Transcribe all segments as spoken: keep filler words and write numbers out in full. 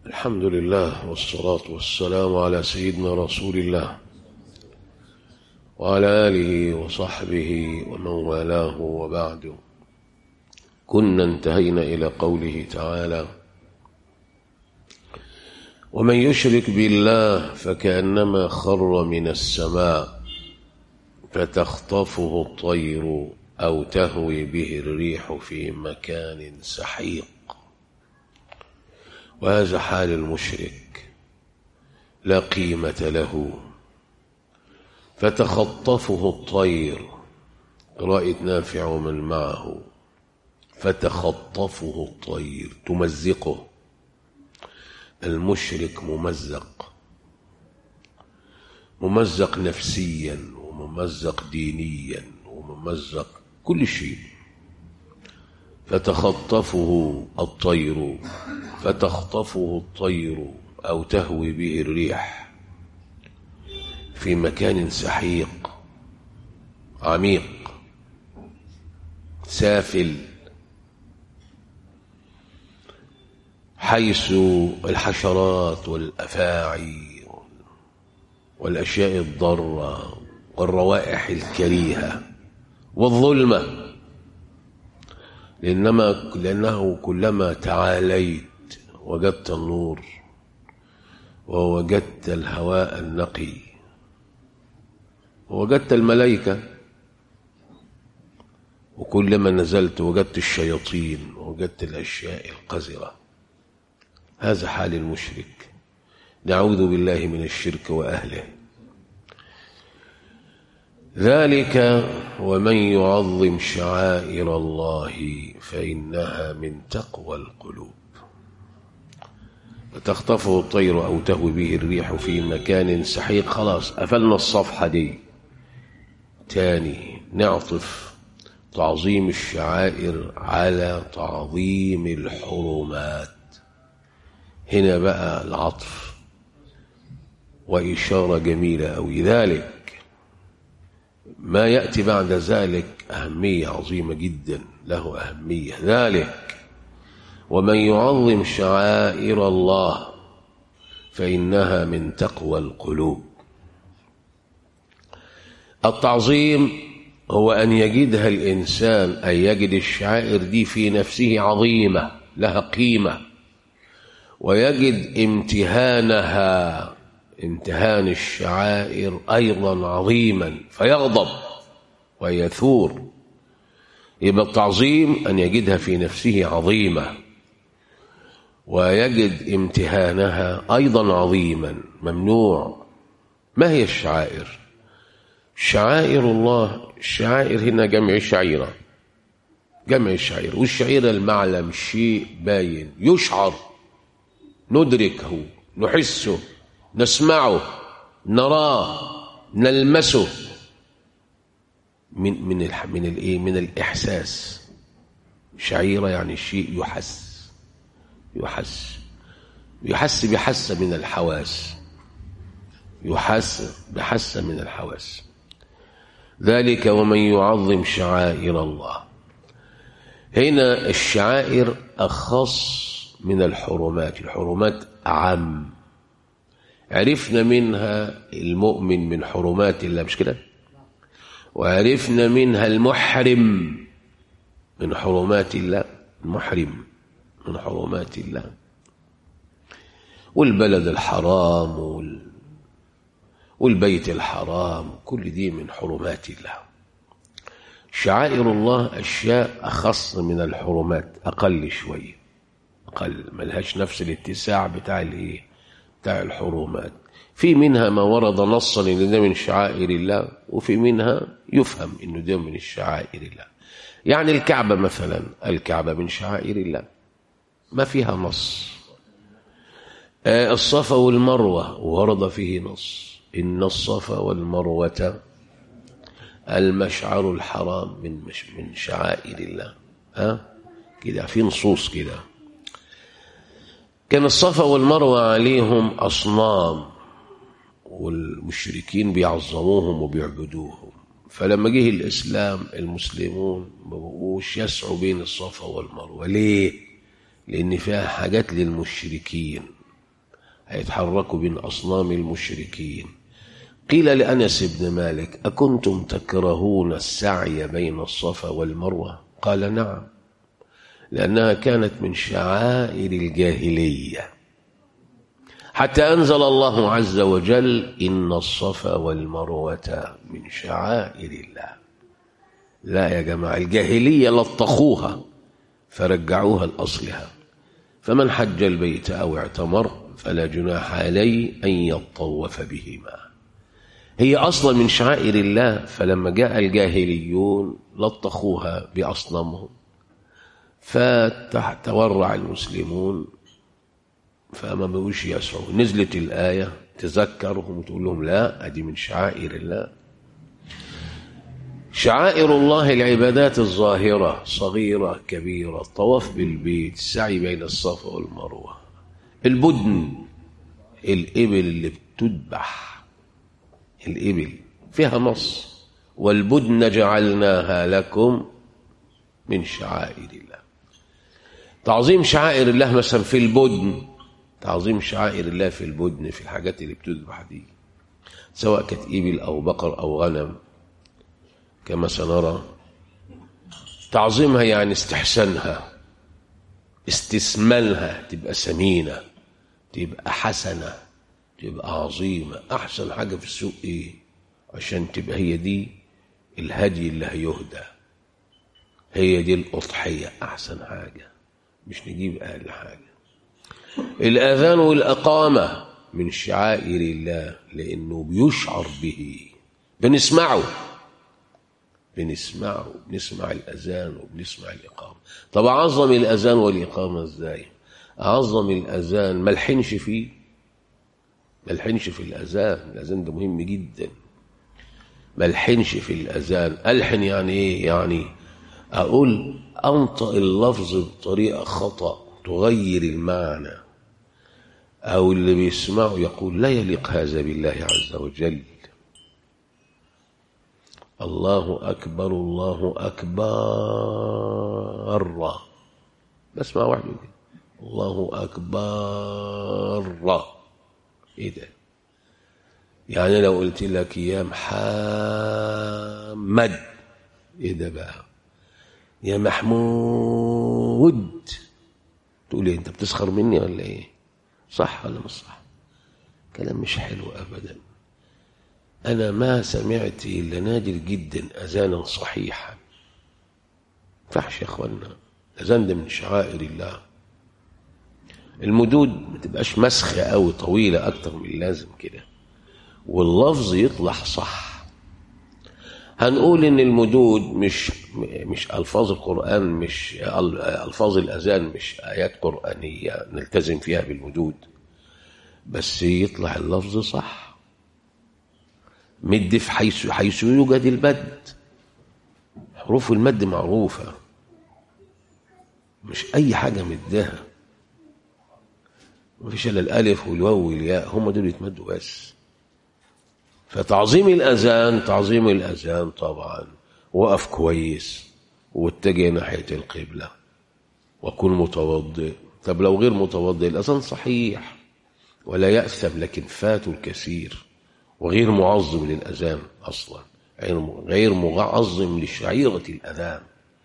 الحمد لله والصلاة والسلام على سيدنا رسول الله وعلى آله وصحبه ومن والاه، وبعد. كنا انتهينا إلى قوله تعالى: ومن يشرك بالله فكأنما خر من السماء فتخطفه الطير أو تهوي به الريح في مكان سحيق. وهذا حال المشرك، لا قيمة له، فتخطفه الطير. رأيت نافع ومن معه، فتخطفه الطير، تمزقه. المشرك ممزق، ممزق نفسيا وممزق دينيا وممزق كل شيء. فتخطفه الطير فتخطفه الطير أو تهوي به الريح في مكان سحيق عميق سافل، حيث الحشرات والأفاعي والأشياء الضارة والروائح الكريهة والظلمة. لأنما لأنه كلما تعاليت وجدت النور ووجدت الهواء النقي ووجدت الملائكة، وكلما نزلت وجدت الشياطين ووجدت الأشياء القذرة. هذا حال المشرك، نعوذ بالله من الشرك وأهله. ذلك ومن يعظم شعائر الله فإنها من تقوى القلوب. فتخطفه الطير أو تهوي به الريح في مكان سحيق. خلاص قفلنا الصفحة دي. تاني نعطف تعظيم الشعائر على تعظيم الحرمات. هنا بقى العطف وإشارة جميلة أوي. ذلك ما يأتي بعد ذلك أهمية عظيمة جدا، له أهمية. ذلك ومن يعظم شعائر الله فإنها من تقوى القلوب. التعظيم هو أن يجدها الإنسان، أن يجد الشعائر دي في نفسه عظيمة لها قيمة، ويجد امتهانها، امتهان الشعائر أيضا عظيما، فيغضب ويثور. يبقى التعظيم أن يجدها في نفسه عظيمة، ويجد امتهانها أيضا عظيما، ممنوع. ما هي الشعائر؟ شعائر الله، الشعائر هنا جمع شعيرة، جمع الشعير. والشعيرة المعلم، شيء باين يشعر، ندركه، نحسه، نسمعه، نراه، نلمسه، من من من الايه من الاحساس. شعيره يعني شيء يحس، يحس يحس بحسه من الحواس، يحس بحسه من الحواس. ذلك ومن يعظم شعائر الله. هنا الشعائر اخص من الحرمات، الحرمات اعم. عرفنا منها المؤمن من حرمات الله، مش كده؟ وعرفنا منها المحرم من حرمات الله، المحرم من حرمات الله. والبلد الحرام وال... والبيت الحرام، كل دي من حرمات الله. شعائر الله أشياء أخص من الحرمات، أقل شوية، أقل، ملهاش نفس الاتساع بتاع الايه بتاع الحرمات. في منها ما ورد نصا ان ده من شعائر الله، وفي منها يفهم انه ده من الشعائر الله. يعني الكعبة مثلا، الكعبة من شعائر الله، ما فيها نص. آه الصفا والمروة ورد فيه نص، إن الصفا والمروة المشعر الحرام من مش من شعائر الله. ها كده في نصوص كده. كان الصفا والمروة عليهم أصنام، والمشركين بيعظموهم وبيعبدوهم. فلما جه الإسلام المسلمون ما بقوش يسعوا بين الصفا والمروة. ليه؟ لأن فيها حاجات للمشركين، هيتحركوا بين أصنام المشركين. قيل لأنس بن مالك: أكنتم تكرهون السعي بين الصفا والمروة؟ قال: نعم، لأنها كانت من شعائر الجاهلية، حتى أنزل الله عز وجل: إن الصفا والمروة من شعائر الله. لا يا جماعة، الجاهلية لطخوها فرجعوها لأصلها. فمن حج البيت أو اعتمر فلا جناح عليه أن يطوف بهما. هي أصلا من شعائر الله، فلما جاء الجاهليون لطخوها بأصنامهم فتورع المسلمون فما بقوش يسعوا. نزلت الآية تذكرهم وتقول لهم: لا، أدي من شعائر الله. شعائر الله العبادات الظاهرة، صغيرة كبيرة، الطواف بالبيت، السعي بين الصفا والمروة، البدن، الإبل اللي بتذبح، الإبل فيها نص: والبدن جعلناها لكم من شعائر الله. تعظيم شعائر الله مثلا في البدن، تعظيم شعائر الله في البدن، في الحاجات اللي بتذبح دي، سواء كانت إبل أو بقر أو غنم كما سنرى. تعظيمها يعني استحسانها، استثمالها، تبقى سمينة، تبقى حسنة، تبقى عظيمة. أحسن حاجة في السوق إيه؟ عشان تبقى هي دي الهدي اللي هيهدى، هي دي الأضحية، أحسن حاجة، مش نجيب أقل حاجة. الأذان والإقامة من شعائر الله، لأنه بيشعر به، بنسمعه بنسمعه بنسمع الأذان وبنسمع الإقامة. طب أعظم الأذان والإقامة إزاي؟ أعظم الأذان ملحنش فيه، ملحنش في الأذان، الأذان ده مهم جدا. ملحنش في الأذان. ألحن يعني إيه؟ يعني أقول أنطق اللفظ بطريقة خطأ تغير المعنى، أو اللي بيسمعه يقول: لا يليق هذا بالله عز وجل. الله أكبر، الله أكبر، بسمع واحد يقول الله أكبر. إيه ده؟ يعني لو قلت لك يا محمد، إيه ده بقى؟ يا محمود، تقول إيه؟ أنت بتسخر مني ولا إيه؟ صح ولا مش صح؟ كلام مش حلو أبدا. أنا ما سمعت إلا نادر جدا أذانا صحيحا. فحش يا أخوانا، الأذان ده من شعائر الله. المدود ما تبقاش مسخة أو طويلة أكتر من اللازم كده، واللفظ يطلع صح. هنقول إن المدود مش مش ألفاظ القرآن، مش ألفاظ الأذان مش آيات قرآنية نلتزم فيها بالمدود، بس يطلع اللفظ صح. مد في حيث حيث يوجد المد، حروف المد معروفة، مش أي حاجة مدها، مفيش إلا الألف والواو والياء، هم دول يتمدوا بس. فتعظيم الأذان، تعظيم الأذان طبعا، وقف كويس واتجه ناحية القبلة وكن متوضئ. طب لو غير متوضئ الأذان صحيح ولا يأثم، لكن فاته الكثير وغير معظم للأذان أصلا، غير معظم لشعيرة الأذان.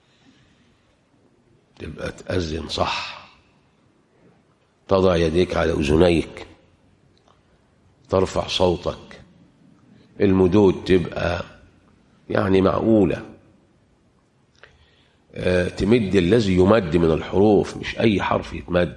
تبقى تأذن صح، تضع يديك على أذنيك، ترفع صوتك، المدود تبقى يعني معقولة، أه تمد الذي يمد من الحروف، مش أي حرف يتمد.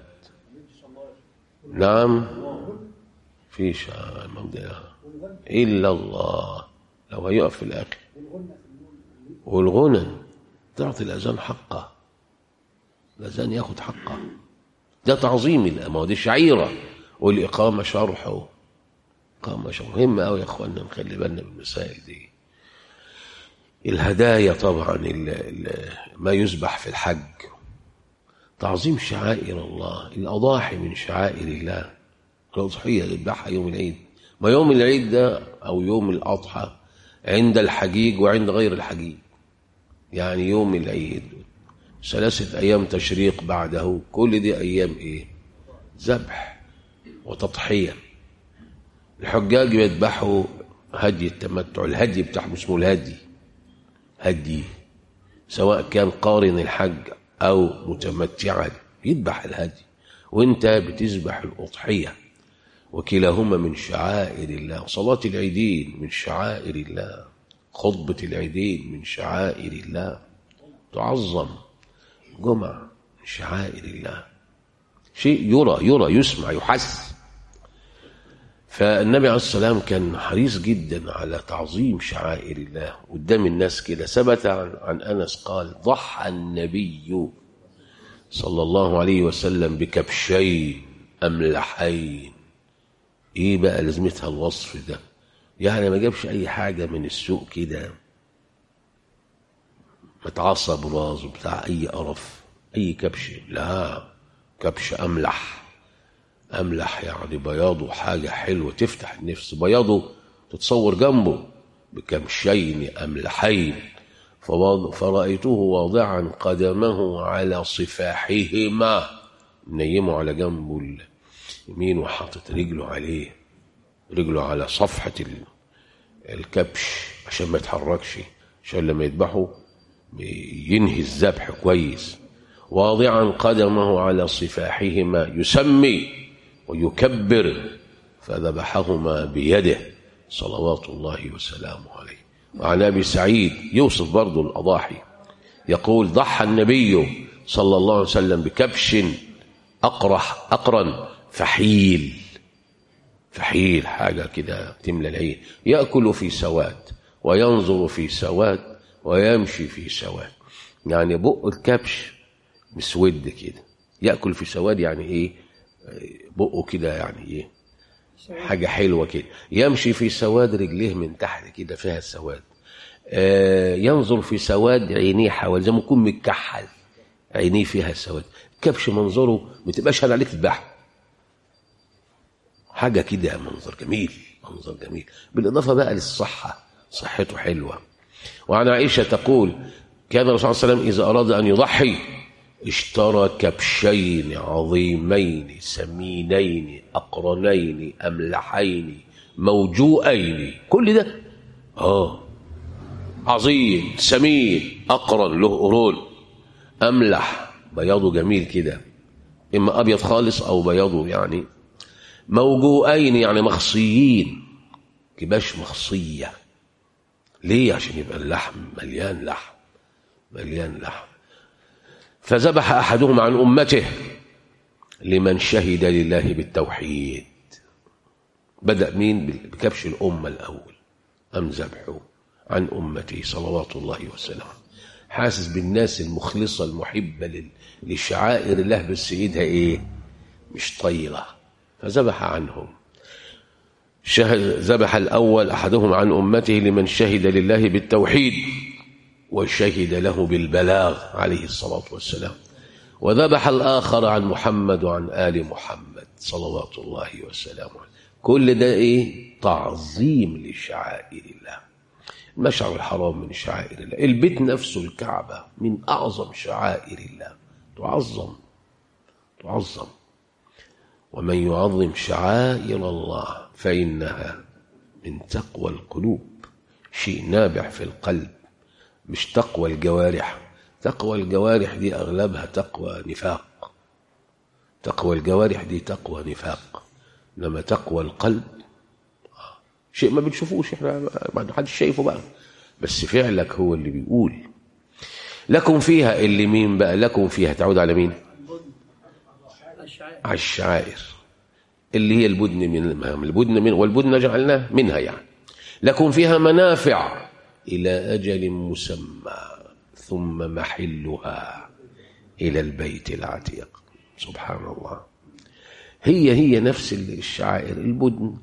نعم، فيش إلا الله لو هيقف في الآخر. والغنى تعطي الأذان حقه، الأذان ياخد حقه، ده تعظيم الأمة، دي شعيرة. والإقامة شرحه، إقامة شرح مهمة أوي يا أخوانا، نخلي بالنا بالمسائل دي. الهدايا طبعا، ال ال ما يذبح في الحج، تعظيم شعائر الله. الأضاحي من شعائر الله، الأضحية يذبحها يوم العيد. ما يوم العيد ده أو يوم الأضحى عند الحجيج وعند غير الحجيج، يعني يوم العيد ثلاثة أيام تشريق بعده، كل دي أيام إيه؟ ذبح. وتضحية. الحجاج يذبحوا هدي التمتع، الهدي بتاعهم اسمه الهدي، هدي سواء كان قارن الحج أو متمتعا يذبح الهدي، وانت بتذبح الأضحية، وكلاهما من شعائر الله. صلاة العيدين من شعائر الله، خطبة العيدين من شعائر الله، تعظم. جمعة من شعائر الله، شيء يرى يرى يسمع يحس. فالنبي عليه الصلاة والسلام كان حريص جدا على تعظيم شعائر الله قدام الناس كده. ثبت عن, عن أنس قال: ضحى النبي صلى الله عليه وسلم بكبشين أملحين. ايه بقى لازمتها الوصف ده؟ يعني ما جابش اي حاجة من السوق كده متعصب براز بتاع اي قرف، اي كبش، لا، كبش املح. املح يعني بياضه حاجة حلوة تفتح النفس، بياضه تتصور جنبه. بكبشين املحين فرأيته واضعا قدمه على صفاحهما، نيمه على جنبه اليمين وحاطط رجله عليه، رجله على صفحة الكبش عشان ما يتحركش، عشان لما يذبحه ينهي الذبح كويس. واضعا قدمه على صفاحهما يسمي ويكبر، فذبحهما بيده صلوات الله وسلامه عليه. وعن أبي سعيد يوصف برضو الأضاحي يقول: ضحى النبي صلى الله عليه وسلم بكبش أقرح أقرن فحيل. فحيل حاجة كده تملى العين، يأكل في سواد وينظر في سواد ويمشي في سواد. يعني بق الكبش مسود كده، يأكل في سواد يعني ايه؟ بقه كده يعني ايه؟ حاجة حلوة كده. يمشي في سواد، رجليه من تحت كده فيها السواد. آه ينظر في سواد، عينيه حوالي زي ما يكون متكحل، عينيه فيها السواد. كبش منظره ما تبقاش هل عليك تذبحه، حاجة كده منظر جميل، منظر جميل، بالإضافة بقى للصحة، صحته حلوة. وعن عائشة تقول: كان الرسول صلى الله عليه وسلم إذا أراد أن يضحي اشترى كبشين عظيمين سمينين أقرنين أملحين موجوئين. كل ده آه عظيم، سمين، أقرن له قرون، أملح بياضه جميل كده، إما أبيض خالص أو بياضه يعني موجوئين يعني مخصيين، كباش مخصية. ليه؟ عشان يبقى اللحم مليان لحم، مليان لحم. فذبح أحدهم عن أمته لمن شهد لله بالتوحيد. بدأ مين؟ بكبش الأمة الأول، أم ذبحه عن أمته صلوات الله وسلامه. حاسس بالناس المخلصة المحبة لشعائر الله، بس إيدها إيه؟ مش طيلة، فذبح عنهم. ذبح الأول أحدهم عن أمته لمن شهد لله بالتوحيد وشهد له بالبلاغ عليه الصلاة والسلام. وذبح الآخر عن محمد وعن آل محمد صلوات الله وسلامه. كل ده إيه؟ تعظيم لشعائر الله. المشعر الحرام من شعائر الله، البيت نفسه الكعبة من أعظم شعائر الله، تعظم تعظم. ومن يعظم شعائر الله فإنها من تقوى القلوب، شيء نابع في القلب، مش تقوى الجوارح. تقوى الجوارح دي أغلبها تقوى نفاق، تقوى الجوارح دي تقوى نفاق. لما تقوى القلب شيء ما بنشوفوش احنا، ما حدش شايفه بقى، بس فعلك هو اللي بيقول. لكم فيها اللي مين بقى؟ لكم فيها تعود على مين؟ على الشعائر اللي هي البدن من البدن من والبدن جعلناه منها، يعني لكم فيها منافع إلى أجل مسمى ثم محلها إلى البيت العتيق. سبحان الله. هي هي نفس الشعائر، البدن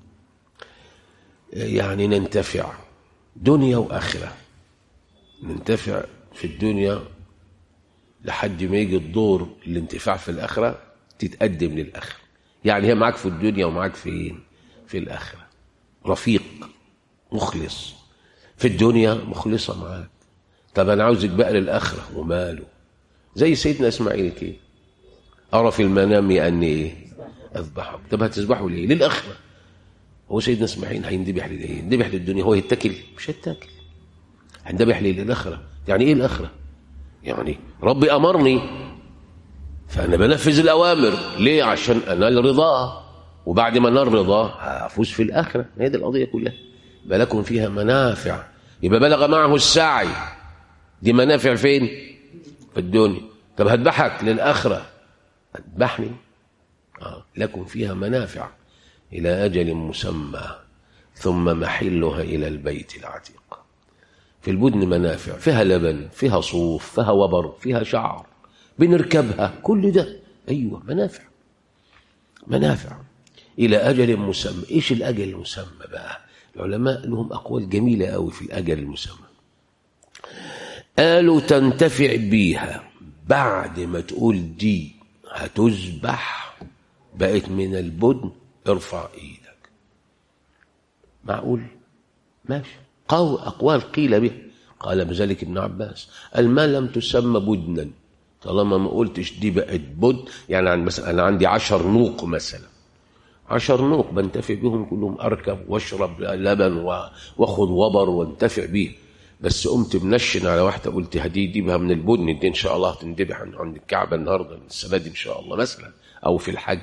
يعني ننتفع دنيا وآخرة. ننتفع في الدنيا لحد ما يجي الدور الانتفاع في الآخرة، تتقدم للآخرة. يعني هي معاك في الدنيا ومعاك فين؟ في الآخرة. رفيق مخلص في الدنيا، مخلصة معاك. طب أنا عاوزك بقى للآخرة، وماله؟ زي سيدنا إسماعيل كده، أرى في المنام أني إيه؟ أذبحك. طب هتذبحه ليه؟ للآخرة. هو سيدنا إسماعيل هيندبح ليه؟ يندبح للدنيا؟ هو يتكل؟ مش هيتكل. هندبح ليه؟ للآخرة. يعني إيه الآخرة؟ يعني ربي أمرني فأنا بنفذ الأوامر. ليه؟ عشان أنال رضاه، وبعد ما أنال رضاه هفوز في الآخرة. هي دي القضية كلها. يبقى لكم فيها منافع. يبقى بلغ معه السعي. دي منافع فين؟ في الدنيا. طب هذبحك للآخرة. هذبحني؟ آه. لكم فيها منافع إلى أجل مسمى ثم محلها إلى البيت العتيق. في البدن منافع، فيها لبن، فيها صوف، فيها وبر، فيها شعر، بنركبها، كل ده أيوة منافع. منافع إلى أجل مسمى. إيش الأجل المسمى بقى؟ العلماء لهم أقوال جميلة قوي في الأجل المسمى. قالوا تنتفع بيها بعد ما تقول دي هتذبح بقت من البدن، ارفع ايدك. معقول؟ ماشي. قول أقوال قيل به. قال بذلك ابن عباس قال ما لم تسمى بدنا، طالما ما قلتش دي بقت بدن. يعني عن مثلا أنا عندي عشر نوق مثلا، عشر نوق بنتفع بهم كلهم، أركب واشرب لبن واخذ وبر وانتفع بيه. بس قمت منشن على واحدة قلت هدي ديبها من البدن دي إن شاء الله هتندبح عند الكعبة النهاردة السنة دي إن شاء الله مثلا، أو في الحج،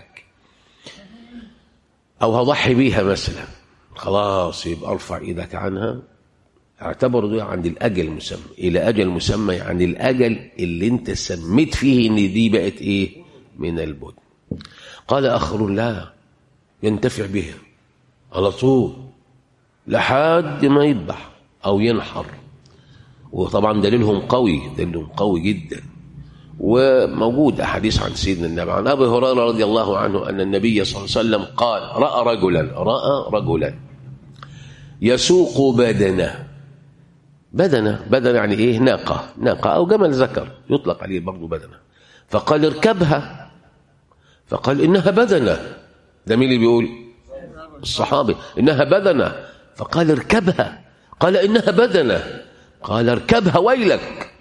أو هضحي بيها مثلا، خلاص يبقى ارفع إيدك عنها. اعتبروا ده عند الأجل المسمى. إلى أجل مسمى يعني الأجل اللي أنت سميت فيه إن دي بقت إيه؟ من البدن. قال آخر لا، ينتفع بها على طول لحد ما يذبح أو ينحر. وطبعا دليلهم قوي، دليلهم قوي جدا. وموجود أحاديث عن سيدنا النبي عن أبي هريرة رضي الله عنه أن النبي صلى الله عليه وسلم قال رأى رجلا رأى رجلا يسوق بدنه. بدنه بدنه يعني إيه؟ ناقة ناقة أو جمل ذكر يطلق عليه برضو بدنه. فقال اركبها، فقال إنها بدنه. ده مين اللي بيقول؟ الصحابي. إنها بدنه. فقال اركبها، قال إنها بدنه، قال اركبها ويلك.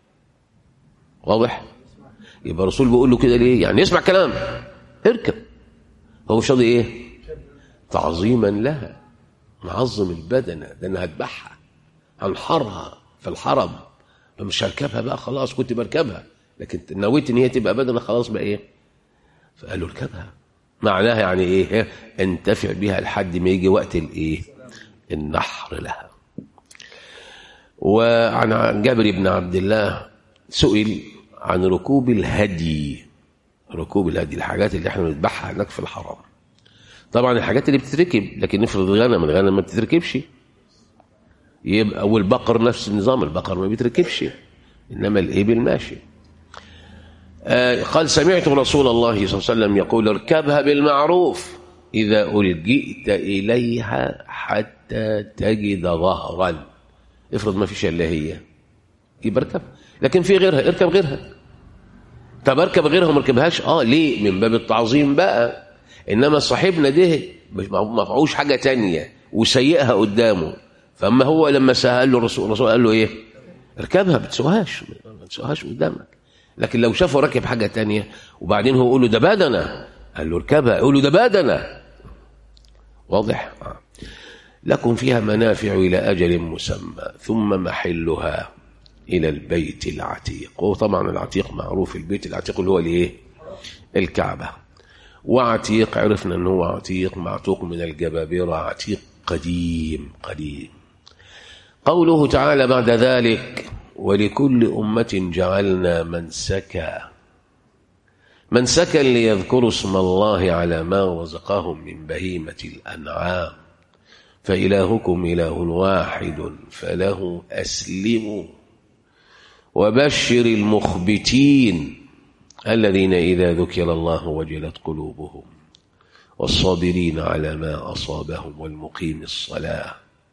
واضح؟ يبقى الرسول بيقول له كده ليه؟ يعني يسمع كلام، اركب. هو مش راضي ايه؟ تعظيما لها، معظم البدنه، ده انا هذبحها هنحرها في الحرم، فمش هركبها بقى خلاص، كنت بركبها لكن نويت ان هي تبقى بدنه خلاص بقى ايه؟ فقال له اركبها. معناها يعني ايه؟ انتفع بها لحد ما يجي وقت الايه؟ النحر لها. وعن جابر بن عبد الله سئل عن ركوب الهدي. ركوب الهدي الحاجات اللي احنا بنذبحها هناك في الحرم. طبعا الحاجات اللي بتتركب، لكن نفرض غنم، الغنم ما بتتركبش. يبقى والبقر نفس النظام، البقر ما بيتركبش، انما الابل ماشي. آه قال سمعت رسول الله صلى الله عليه وسلم يقول اركبها بالمعروف اذا الجئت اليها حتى تجد ظهرا. افرض ما فيش الا هي، يبقى اركبها. لكن في غيرها اركب غيرها. طب اركب غيرها وما اركبهاش؟ اه ليه؟ من باب التعظيم بقى. انما صاحبنا ده ما فيهوش حاجه تانية وسيئها قدامه. فاما هو لما سال له الرسول، الرسول قال له ايه؟ اركبها، ما تسوهاش ما تسوهاش قدامك. لكن لو شافه راكب حاجه تانية وبعدين هو يقول له ده بدنه، قال له اركبها، يقول له ده بدنه. واضح؟ آه. لكم فيها منافع الى اجل مسمى ثم محلها إلى البيت العتيق. وطبعا العتيق معروف، البيت العتيق اللي هو الايه؟ الكعبة. وعتيق عرفنا أنه هو عتيق معتوق من الجبابرة، عتيق قديم قديم. قوله تعالى بعد ذلك ولكل أمة جعلنا منسكا. منسكا ليذكروا اسم الله على ما رزقهم من بهيمة الأنعام فإلهكم إله واحد فله أسلموا وبشر المخبتين الذين إذا ذكر الله وجلت قلوبهم والصابرين على ما أصابهم والمقيم الصلاة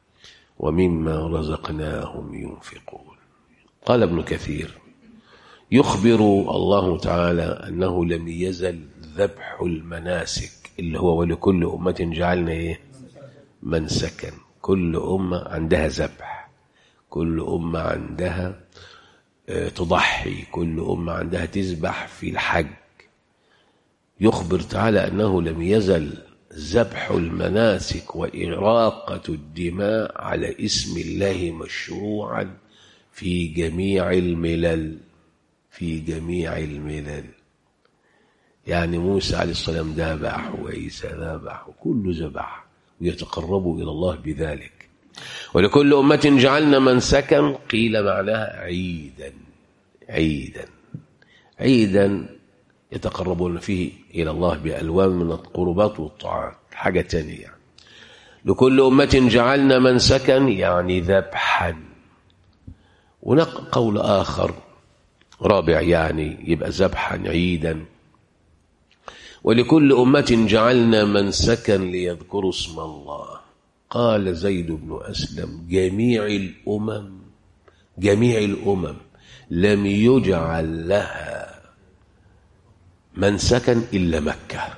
ومما رزقناهم ينفقون. قال ابن كثير يخبر الله تعالى أنه لم يزل ذبح المناسك اللي هو ولكل أمة جعلنا إيه؟ منسكا. كل أمة عندها ذبح، كل أمة عندها تضحي، كل أمة عندها تذبح في الحج. يخبر تعالى أنه لم يزل ذبح المناسك وإراقة الدماء على اسم الله مشروعا في جميع الملل، في جميع الملل. يعني موسى عليه السلام ذبح، وعيسى ذبح، وكله ذبح، ويتقربوا إلى الله بذلك. ولكل أمة جعلنا منسكا، قيل معناها عيدا، عيدا عيدا يتقربون فيه إلى الله بألوان من القربات والطاعات. حاجة تانية يعني. لكل أمة جعلنا منسكا يعني ذبحا. ونقل قول آخر رابع يعني يبقى ذبحا عيدا. ولكل أمة جعلنا منسكا ليذكروا اسم الله. قال زيد بن أسلم جميع الأمم، جميع الأمم لم يجعل لها منسكا إلا مكة.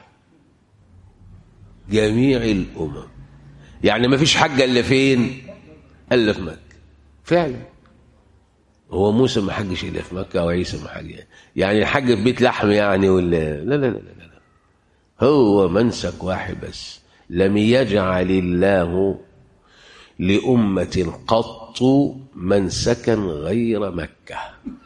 جميع الأمم يعني ما فيش حجة إلا فين؟ إلا في مكة. فعلا هو موسى ما حجش إلا في مكة، وعيسى ما حج يعني حج في بيت لحم يعني ولا لا لا لا لا لا. هو منسك واحد بس. لم يجعل الله لأمة قط منسكا غير مكة.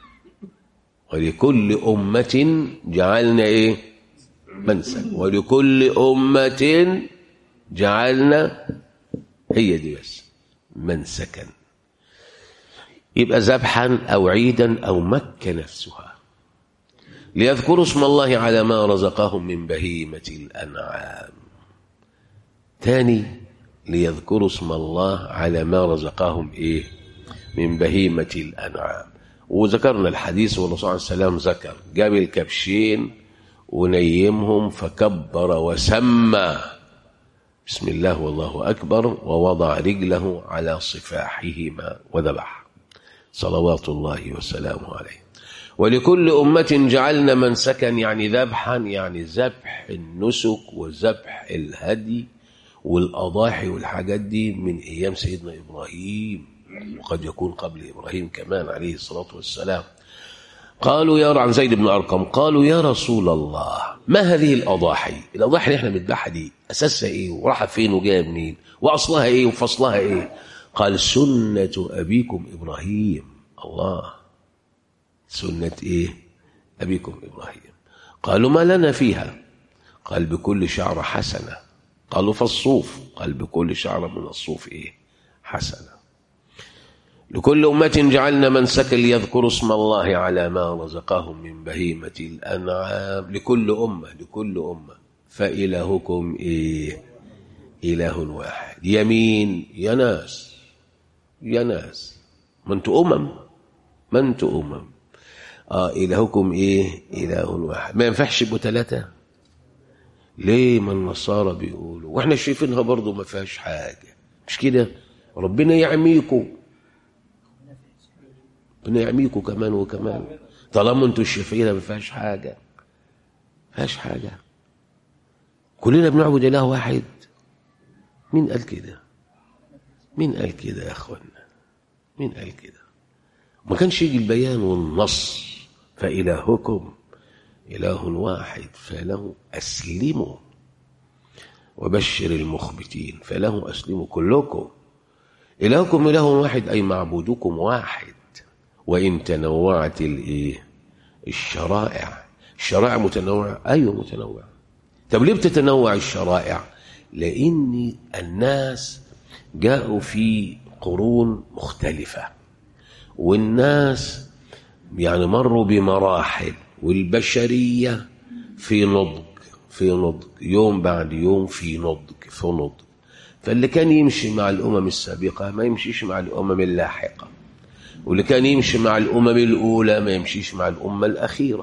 ولكل أمة جعلنا إيه؟ منسك. ولكل أمة جعلنا، هي دي بس، منسكا. يبقى ذبحا أو عيدا أو مكة نفسها. ليذكروا اسم الله على ما رزقهم من بهيمة الأنعام. ثاني ليذكروا اسم الله على ما رزقهم إيه؟ من بهيمة الأنعام. وذكرنا الحديث والرسول صلى الله عليه وسلم ذكر جاب الكبشين ونيمهم فكبر وسمى بسم الله والله أكبر، ووضع رجله على صفاحهما وذبح صلوات الله وسلامه عليه. ولكل أمة جعلنا منسكا يعني ذبحا، يعني ذبح النسك وذبح الهدي والأضاحي والحاجات دي من أيام سيدنا إبراهيم، وقد يكون قبل إبراهيم كمان عليه الصلاة والسلام. قالوا يا عن زيد بن أرقم قالوا يا رسول الله ما هذه الأضاحي؟ الأضاحي اللي احنا بنذبحها دي أساسها إيه وراحة فين وجاية منين وأصلها إيه وفصلها إيه؟ قال سنة أبيكم إبراهيم. الله، سنة إيه؟ أبيكم إبراهيم. قالوا ما لنا فيها؟ قال بكل شعر حسنة. قالوا فالصوف؟ قال بكل شعر من الصوف إيه؟ حسنة. لكل أمة جعلنا منسكا ليذكروا اسم الله على ما رزقهم من بهيمة الأنعام. لكل أمة، لكل أمة. فإلهكم إيه؟ إله واحد. يمين يا ناس، يا ناس ما انتوا أمم، ما انتوا أمم. آه إلهكم إيه؟ إله واحد. ما ينفعش يبقوا ثلاثة؟ ليه؟ ما النصارى بيقولوا واحنا شايفينها برضو ما فيهاش حاجة، مش كده؟ ربنا يعميكم، ربنا يعميكم كمان وكمان، طالما انتوا شايفينها ما فيهاش حاجة، ما فيهاش حاجة. كلنا بنعبد إله واحد. مين قال كده؟ مين قال كده يا أخوانا؟ مين قال كده؟ ما كانش يجي البيان والنص فإلهكم إله واحد فله أسلموا وبشر المخبتين. فله أسلموا كلكم. إلهكم إله واحد أي معبودكم واحد. وإن تنوعت الإيه؟ الشرائع. الشرائع متنوعة، أيوة متنوعة. طب ليه بتتنوع الشرائع؟ لأن الناس جاءوا في قرون مختلفة، والناس يعني مروا بمراحل، والبشرية في نضج في نضج يوم بعد يوم في نضج في نضج. فاللي كان يمشي مع الأمم السابقة ما يمشيش مع الأمم اللاحقة، واللي كان يمشي مع الأمم الأولى ما يمشيش مع الأمة الأخيرة.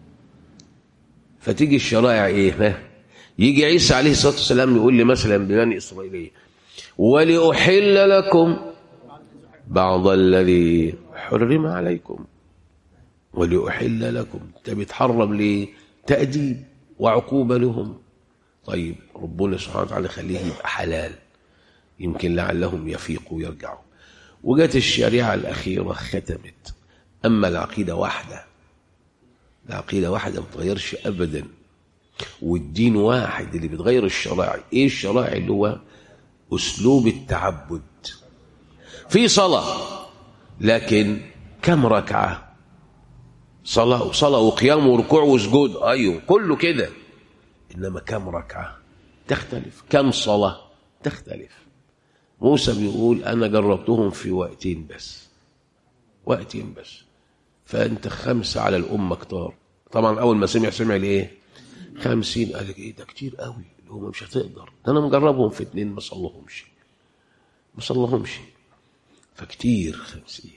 فتيجي الشرائع إيه؟ يجي عيسى عليه الصلاة والسلام يقول لي مثلا ببني إسرائيل ولأحل لكم بعض الذي حرم عليكم. ولأحل لكم، انت بتحرم ليه؟ تأديب وعقوبة لهم. طيب ربنا سبحانه وتعالى خليه يبقى حلال، يمكن لعلهم يفيقوا ويرجعوا. وجات الشريعة الأخيرة ختمت. أما العقيدة واحدة، العقيدة واحدة ما تغيرش أبدا. والدين واحد. اللي بتغير الشرائع ايه؟ الشرائع اللي هو اسلوب التعبد. في صلاة لكن كم ركعة؟ صلاة وصلاة وقيام وركوع وسجود، ايوه كله كده، انما كم ركعة تختلف، كم صلاة تختلف. موسى بيقول انا جربتهم في وقتين بس، وقتين بس، فانت خمسة على الامة كتار. طبعا اول ما سمع سمع ليه خمسين، قال لك ايه ده كتير قوي، اللي هم مش هتقدر، ده انا مجربهم في اتنين ما صلهمش ما صلهمش فكتير خمسين.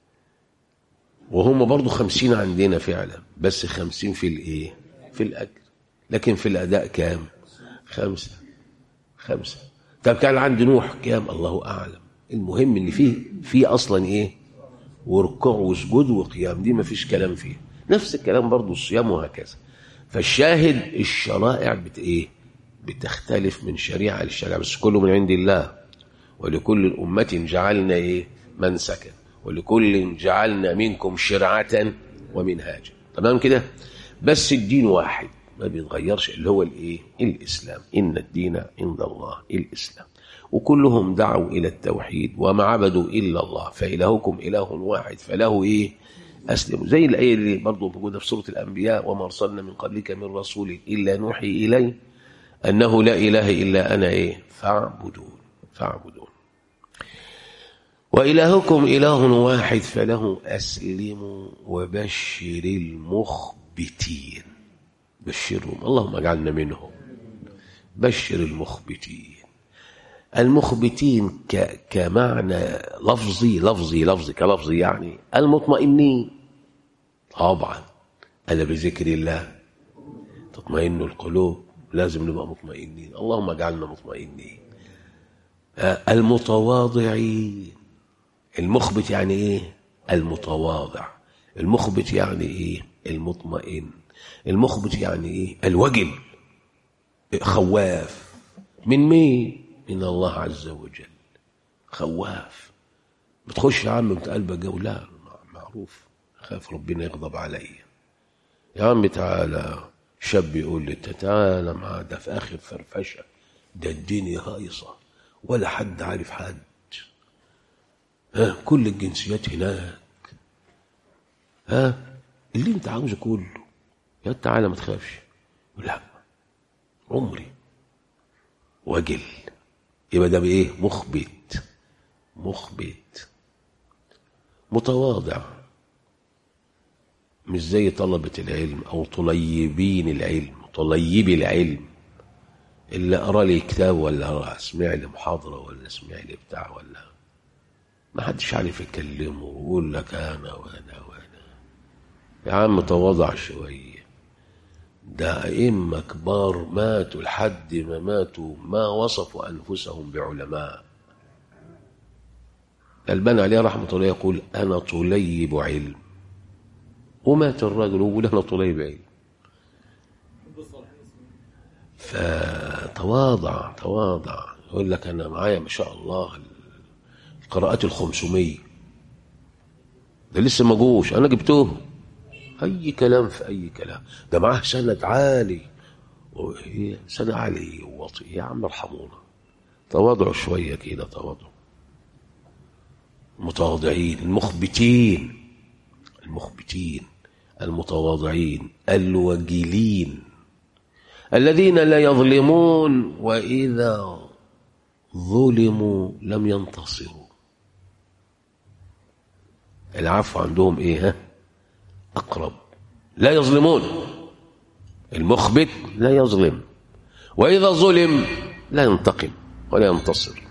وهم برضو خمسين عندنا فعلا، بس خمسين في الايه؟ في الاجر، لكن في الاداء كام؟ خمسة خمسة. طب كان عند نوح كام؟ الله اعلم. المهم ان فيه في اصلا ايه؟ وركوع وسجود وقيام، دي ما فيش كلام فيه. نفس الكلام برضو الصيام وهكذا. فالشاهد الشرائع بت ايه؟ بتختلف من شريعه للشريعه، بس كله من عند الله. ولكل امه جعلنا ايه؟ منسكا، ولكل جعلنا منكم شرعه ومنهاجا. تمام كده؟ بس الدين واحد ما بيتغيرش، اللي هو الايه؟ الاسلام. ان الدين عند الله الاسلام. وكلهم دعوا الى التوحيد وما عبدوا الا الله، فالهكم اله واحد فله ايه؟ اسلموا. زي الايه اللي برضه موجوده في سوره الانبياء: وما ارسلنا من قبلك من رسول الا نوحي اليه انه لا اله الا انا ايه؟ فاعبدون فاعبدون. وإلهكم إله واحد فله أسلموا وبشر المخبتين. بشرهم، اللهم اجعلنا منهم. بشر المخبتين. المخبتين ك... كمعنى لفظي لفظي لفظي كلفظي يعني المطمئنين. طبعا ألا بذكر الله تطمئن القلوب، لازم نبقى مطمئنين، اللهم اجعلنا مطمئنين. المتواضعين. المخبت يعني ايه؟ المتواضع. المخبت يعني ايه؟ المطمئن. المخبت يعني ايه؟ الوجل، خواف. من مين؟ من الله عز وجل. خواف. بتخش يا عم بتقلبك جو، لا معروف خاف ربنا يغضب علي. يا عم تعالى، شاب يقول لي تعالى مع ده في اخر فرفشه، ده الدنيا هايصه ولا حد عارف حد، ها كل الجنسيات هناك، ها اللي انت عاوزه كله، يا تعالى ما تخافش. لا عمري وجل. يبقى ده بايه؟ مخبت. مخبت. متواضع، مش زي طلبة العلم او طليبين العلم، طليبي العلم اللي قرا لي كتاب ولا سمع لي محاضره ولا سمع لي بتاع ولا ما حدش عارف يكلمه ويقول لك انا وانا وانا. يا عم تواضع شويه. ده ائمه كبار ماتوا لحد ما ماتوا ما وصفوا انفسهم بعلماء. الباني عليه رحمه الله يقول انا طليب علم، ومات الرجل ويقول انا طليب علم. فتواضع تواضع. يقول لك انا معايا ما شاء الله القراءات الخمسمية، ده لسه ما جوش، انا جبتهم. اي كلام في اي كلام، ده معاه سند عالي وهي سند عالي وواطي. يا عم ارحمونا، تواضعوا شويه كده، تواضعوا. المتواضعين المخبتين. المخبتين المتواضعين الوجلين الذين لا يظلمون وإذا ظلموا لم ينتصروا. العفو عندهم ايه؟ ها أقرب. لا يظلمون. المخبت لا يظلم، وإذا ظلم لا ينتقم ولا ينتصر.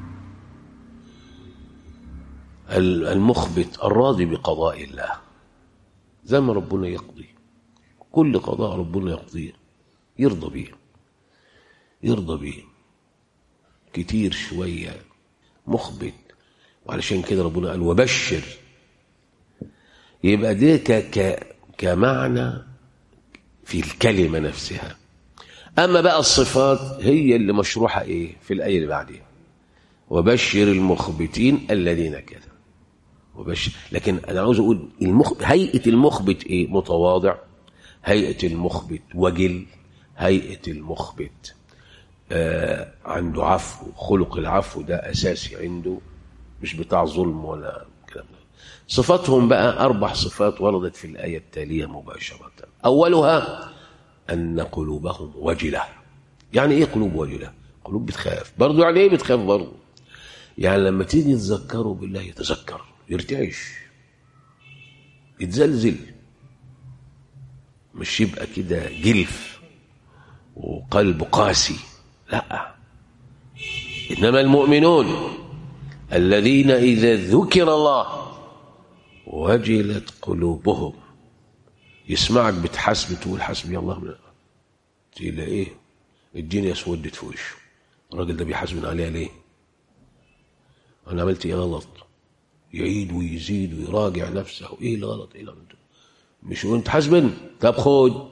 المخبت الراضي بقضاء الله، زي ما ربنا يقضي، كل قضاء ربنا يقضيه يرضى بيه، يرضى بيه كتير شوية مخبت. وعلشان كده ربنا قال وبشر. يبقى ده ك ك كمعنى في الكلمة نفسها. أما بقى الصفات هي اللي مشروحة إيه في الآية اللي بعدها: وبشر المخبتين الذين كذا. وبشر. لكن أنا عاوز أقول المخ... هيئة المخبت إيه؟ متواضع. هيئة المخبت وجل. هيئة المخبت، آه عنده عفو، خلق العفو ده أساسي عنده، مش بتاع ظلم ولا كلام. صفاتهم بقى أربع صفات وردت في الآية التالية مباشرة. أولها أن قلوبهم وجلة. يعني إيه قلوب وجلة؟ قلوب بتخاف برضو. يعني إيه بتخاف برضو؟ يعني لما تيجي تذكروا بالله يتذكر، يرتعش، يتزلزل، مش يبقى كده جلف وقلب قاسي، لا. إنما المؤمنون الذين إذا ذكر الله وجلت قلوبهم. يسمعك بتحسب تقول حسبي الله من تلاقيه الدنيا اسودت في وشه. الراجل ده بيحاسبنا عليها ليه؟ انا عملت ايه غلط؟ يعيد ويزيد ويراجع نفسه، ايه الغلط؟ ايه الغلط؟ مش وانت حاسبن؟ طب خد،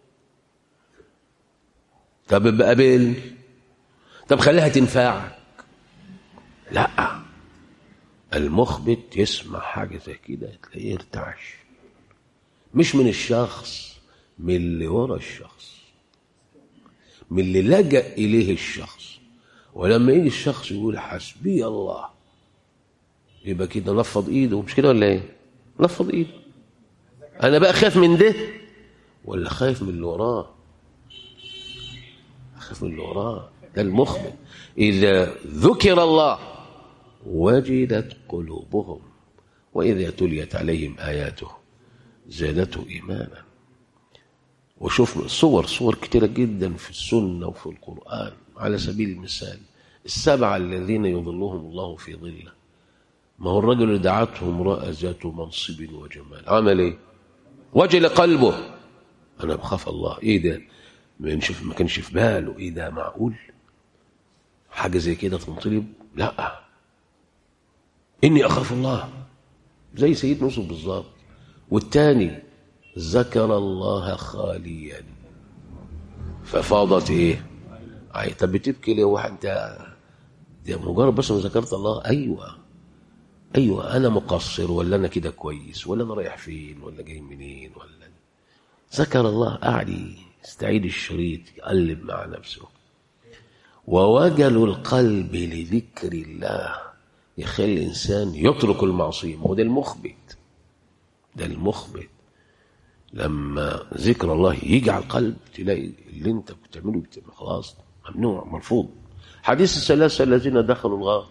طب ابقى قابل، طب خليها تنفعك. لا، المخبت يسمع حاجه زي كده تلاقيه يرتعش، مش من الشخص، من اللي ورا الشخص، من اللي لجأ إليه الشخص. ولما يجي الشخص يقول حسبي الله، يبقى كده نفض إيده، مش كده ولا إيه؟ نفض إيده. أنا بقى خايف من ده ولا خايف من اللي وراه؟ خايف من اللي وراه. ده المخبت. إذا ذكر الله وجلت قلوبهم وإذا تليت عليهم آياته زادته إيمانا. وشوف صور صور كتيرة جدا في السنة وفي القرآن. على سبيل المثال السبعة الذين يظلهم الله في ظله. ما هو الرجل اللي دعته امرأة ذات منصب وجمال عمل ايه؟ وجل قلبه، انا بخاف الله. ايه ده؟ ما كانش في باله. ايه ده؟ معقول حاجة زي كده تنطلب؟ لا، اني اخاف الله، زي سيد يوسف بالظبط. والتاني ذكر الله خاليا ففاضت ايه؟ اي طب بتبكي ليه واحد؟ انت ده مجرد بس ما ذكرت الله. ايوه ايوه انا مقصر ولا انا كده كويس ولا انا رايح فين ولا جاي منين ولا ذكر الله، قاعد يستعيد الشريط يقلب مع نفسه. ووجل القلب لذكر الله يخلي الانسان يترك المعصيه. ما هو ده المخبت، ده المخبت. لما ذكر الله يجي على القلب تلاقي اللي انت بتعمله بتبقى خلاص ممنوع مرفوض. حديث الثلاثة الذين دخلوا الغار،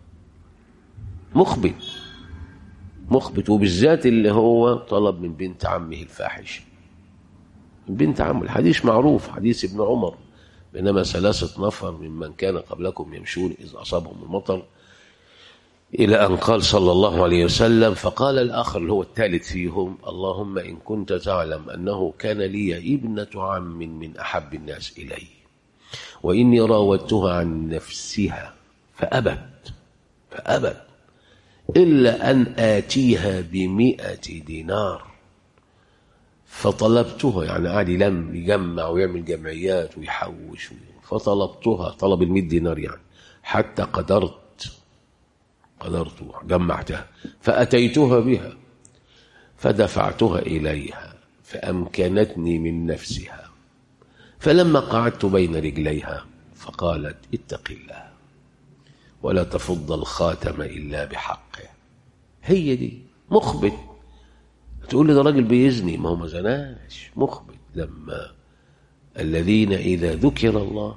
مخبت مخبت. وبالذات اللي هو طلب من بنت عمه الفاحش، من بنت عمه. الحديث معروف، حديث ابن عمر: بينما ثلاثة نفر ممن كان قبلكم يمشون إذ أصابهم المطر، إلى أن قال صلى الله عليه وسلم: فقال الآخر اللي هو الثالث فيهم: اللهم إن كنت تعلم أنه كان لي ابنة عم من أحب الناس إلي، وإني راودتها عن نفسها فأبت فأبت إلا أن آتيها بمئة دينار فطلبتها. يعني قاعد يلم يجمع ويعمل جمعيات ويحوش، فطلبتها، طلب المئة دينار يعني، حتى قدرت قدرت جمعتها، فأتيتها بها فدفعتها إليها فأمكنتني من نفسها، فلما قعدت بين رجليها فقالت: اتق الله ولا تفض الخاتم إلا بحقه. هي دي مخبت. تقول لي ده راجل بيزني، ما هو ما زناش، مخبت. لما الذين إذا ذكر الله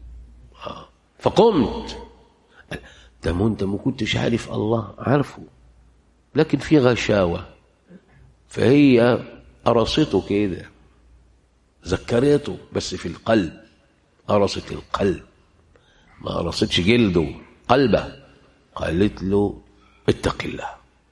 فقمت. ده ما انت ما كنتش عارف الله، عارفه لكن في غشاوة، فهي قرصته كده، ذكرته بس في القلب، قرصت القلب، ما قرصتش جلده، قلبه. قالت له: اتق الله.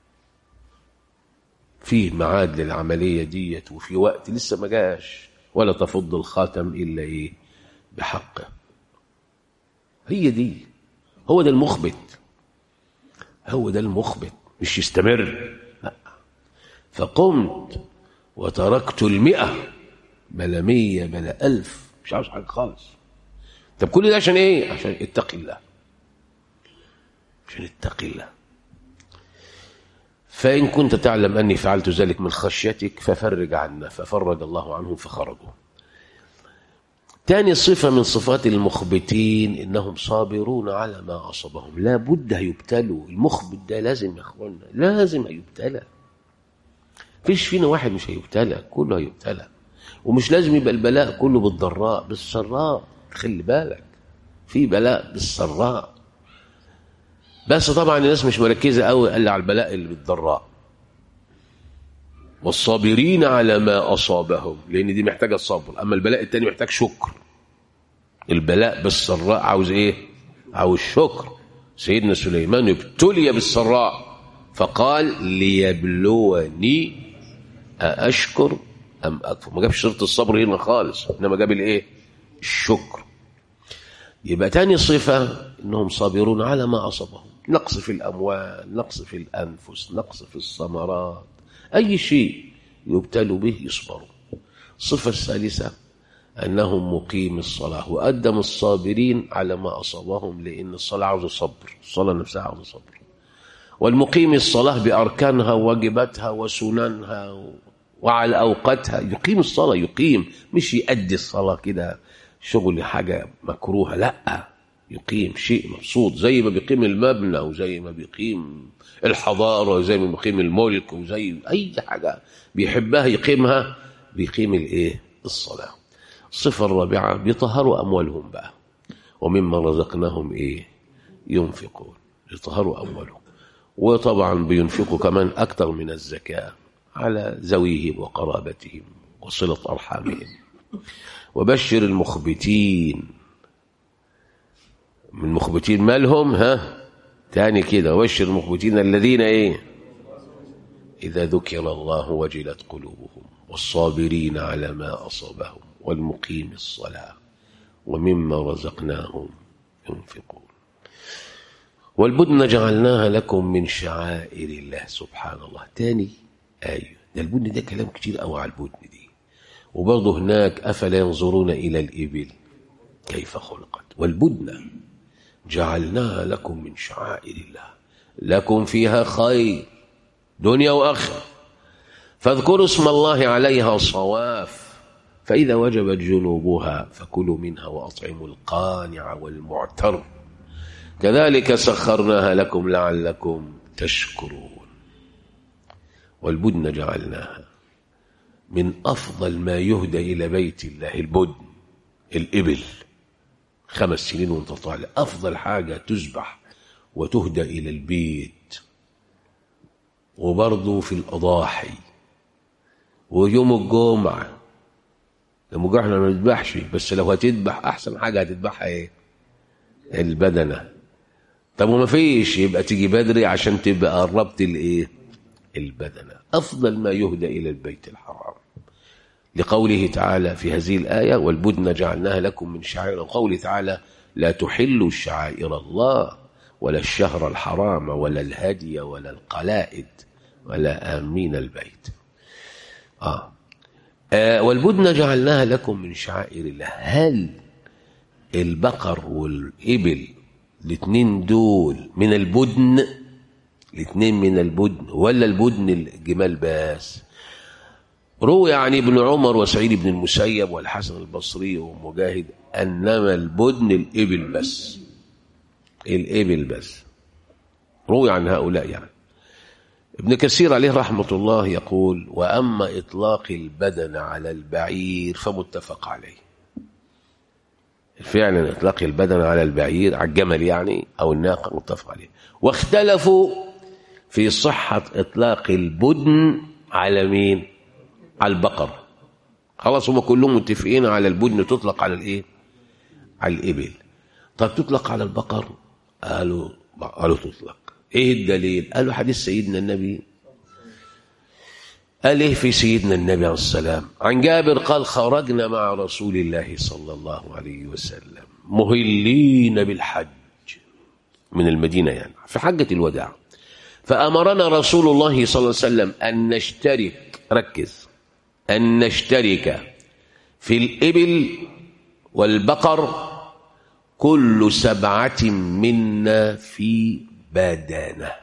في معاد للعملية ديت وفي وقت لسه ما جاش. ولا تفض الخاتم إلا إيه؟ بحقه. هي دي، هو ده المخبت، هو ده المخبت، مش يستمر. لا. فقمت وتركت المئة، بلا مية بلا ألف، مش عاوز حاجة خالص. طب كل ده عشان إيه؟ عشان اتق الله، عشان اتق الله. فإن كنت تعلم أني فعلت ذلك من خشيتك ففرج عنا، ففرج الله عنهم فخرجوا. تاني صفة من صفات المخبتين إنهم صابرون على ما أصابهم. لا بد هيبتلوا. المخبت ده لازم يا أخوانا، لازم هيبتلى. فيش فينا واحد مش هيبتلى، كله هيبتلى. ومش لازم يبقى البلاء كله بالضراء، بالسراء. خلي بالك، في بلاء بالسراء، بس طبعا الناس مش مركزة قوي الا على البلاء اللي بالضراء. والصابرين على ما أصابهم، لأن دي محتاجة الصبر. أما البلاء التاني محتاج شكر. البلاء بالسراء عاوز إيه؟ عاوز شكر. سيدنا سليمان ابتلي بالسراء فقال ليبلوني أأشكر أم أكفر. ما جابش شرط الصبر هنا خالص، إنما جاب الإيه؟ الشكر. يبقى تاني صفة إنهم صابرون على ما أصابهم. نقص في الأموال، نقص في الأنفس، نقص في الثمرات، أي شيء يبتلوا به يصبروا. الصفة الثالثة أنهم مقيم الصلاة، وقدم الصابرين على ما أصابهم، لأن الصلاة عاوزة صبر، الصلاة نفسها عاوزة صبر. والمقيم الصلاة بأركانها وواجباتها وسننها وعلى أوقاتها. يقيم الصلاة، يقيم، مش يؤدي الصلاة كده شغل حاجة مكروهة، لا، يقيم شيء مبسوط، زي ما بيقيم المبنى وزي ما بيقيم الحضارة وزي ما بيقيم الملك وزي أي حاجة بيحبها يقيمها، بيقيم الإيه؟ الصلاة. الصفة الرابعة بيطهروا أموالهم بقى، ومما رزقناهم إيه؟ ينفقون. يطهروا أموالهم، وطبعا بينفقوا كمان أكثر من الزكاة على ذويهم وقرابتهم وصلة أرحامهم. وبشر المخبتين. من مخبتين مالهم؟ ها تاني كده، وبشر المخبتين الذين ايه؟ إذا ذكر الله وجلت قلوبهم، والصابرين على ما أصابهم، والمقيم الصلاة، ومما رزقناهم ينفقون. والبدن جعلناها لكم من شعائر الله. سبحان الله. تاني آية. ده البدن ده كلام كتير قوي على البدن دي. وبرضه هناك أفلا ينظرون إلى الإبل كيف خلقت. والبدن جعلناها لكم من شعائر الله لكم فيها خير دنيا وآخرة، فاذكروا اسم الله عليها صواف، فإذا وجبت جنوبها فكلوا منها وأطعموا القانع والمعتر، كذلك سخرناها لكم لعلكم تشكرون. والبدن جعلناها من أفضل ما يهدى إلى بيت الله. البدن، الإبل، خمس سنين وانت طالع، أفضل حاجة تذبح وتهدى إلى البيت. وبرضه في الأضاحي ويوم الجمعة. يوم الجمعة احنا ما نذبحش، بس لو هتذبح أحسن حاجة هتذبحها إيه؟ البدنة. طب وما فيش، يبقى تيجي بدري عشان تبقى قربت الإيه؟ البدنة. أفضل ما يهدى إلى البيت الحرام، لقوله تعالى في هذه الآية والبدن جعلناها لكم من شعائر. وقوله تعالى لا تحلوا شعائر الله ولا الشهر الحرام ولا الهدي ولا القلائد ولا آمين البيت. آه. آه والبدن جعلناها لكم من شعائر الله. هل البقر والإبل الاثنين دول من البدن؟ الاثنين من البدن ولا البدن الجمال بس؟ روي عن ابن عمر وسعيد بن المسيب والحسن البصري ومجاهد أنما البدن الإبل بس، الإبل بس. روي عن هؤلاء يعني. ابن كثير عليه رحمة الله يقول وأما إطلاق البدن على البعير فمتفق عليه. فعلا إطلاق البدن على البعير، على الجمل يعني أو الناقة، متفق عليه. واختلفوا في صحة إطلاق البدن على مين؟ على البقر. خلاص هم كلهم متفقين على البدن تطلق على الايه؟ على الإبل. طب تطلق على البقر؟ قالوا قالوا تطلق. ايه الدليل؟ قالوا حديث سيدنا النبي. قال ايه في سيدنا النبي عليه السلام؟ عن جابر قال خرجنا مع رسول الله صلى الله عليه وسلم مهلين بالحج من المدينة يعني في حجة الوداع، فأمرنا رسول الله صلى الله عليه وسلم أن نشترك، ركز، أن نشترك في الإبل والبقر كل سبعة منا في بدنة.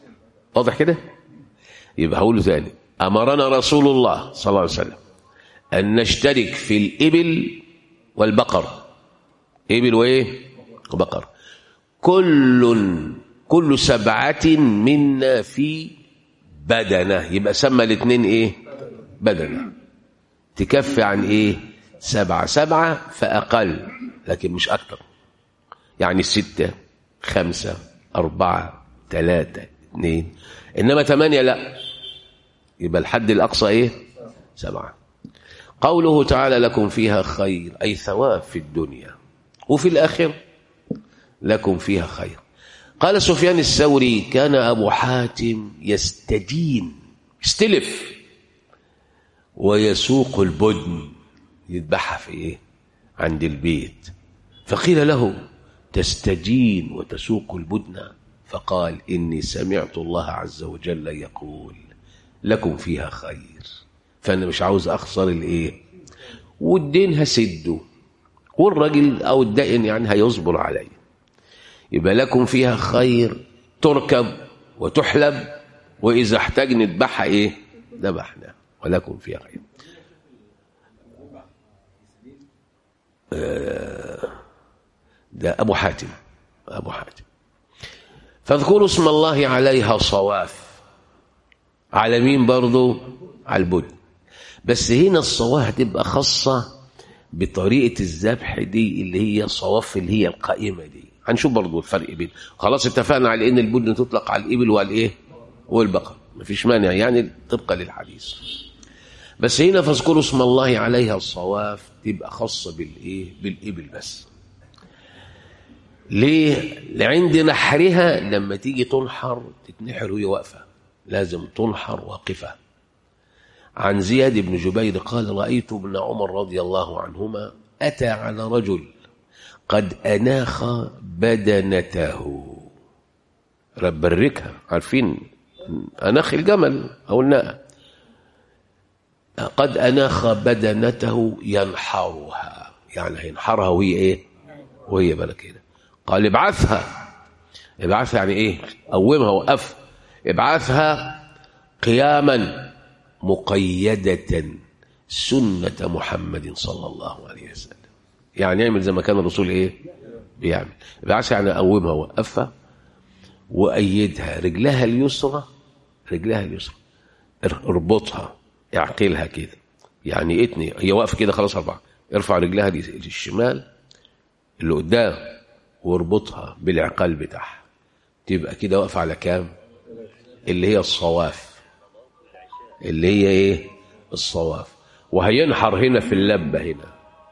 واضح كده؟ يبقى هقوله ثاني. أمرنا رسول الله صلى الله عليه وسلم أن نشترك في الإبل والبقر. إبل وإيه؟ وبقر. كل كل سبعة منا في بدنة، يبقى سمى الاثنين إيه؟ بدنة. تكفي عن إيه؟ سبعة. سبعة فأقل لكن مش أكتر، يعني ستة خمسة أربعة ثلاثة اثنين، إنما ثمانية لا، يبقى الحد الأقصى إيه؟ سبعة. قوله تعالى لكم فيها خير، أي ثواب في الدنيا وفي الآخر لكم فيها خير. قال سفيان الثوري كان أبو حاتم يستدين، يستلف ويسوق البدن، يذبحها في إيه؟ عند البيت. فقيل له تستدين وتسوق البدن؟ فقال إني سمعت الله عز وجل يقول لكم فيها خير، فأنا مش عاوز أخسر الإيه؟ والدين هسده، والرجل أو الدائن يعني هيصبر عليه. يبقى لكم فيها خير، تركب وتحلب، وإذا احتاج نذبحها إيه؟ ذبحنا، ولكم فيها خير. آه ده أبو حاتم أبو حاتم فاذكروا اسم الله عليها صواف. على مين برضو؟ على البدن. بس هنا الصواف هتبقى خاصة بطريقة الذبح دي اللي هي صواف اللي هي القائمة دي. هنشوف برضو الفرق بين، خلاص اتفقنا على ان البدن تطلق على الإبل والإيه والبقر، مفيش مانع يعني طبقا للحديث. بس هنا فاذكروا اسم الله عليها الصواف تبقى خاصة بالإيه؟ بالإبل بس. ليه؟ لعند نحرها لما تيجي تنحر تتنحر وهي واقفة، لازم تنحر واقفة. عن زياد بن جبير قال رأيت ابن عمر رضي الله عنهما أتى على رجل قد أناخ بدنته، ربركها، عارفين أناخ الجمل أو الناقة، قد أناخ بدنته ينحرها، يعني هينحرها وهي إيه؟ وهي بلا كده. قال ابعثها. ابعثها يعني إيه؟ قومها وقفها. ابعثها قياما مقيدة سنة محمد صلى الله عليه وسلم، يعني يعمل زي ما كان الرسول إيه؟ بيعمل. ابعثها يعني قومها وقفها وأيدها، رجلها اليسرى رجلها اليسرى اربطها، اعقلها كده، يعني اتني هي واقفة كده خلاص أربعة، ارفع رجلها دي الشمال اللي قدام واربطها بالعقال بتاعها، تبقى كده واقفة على كام؟ اللي هي الصواف، اللي هي ايه؟ الصواف. وهينحر هنا في اللبة، هنا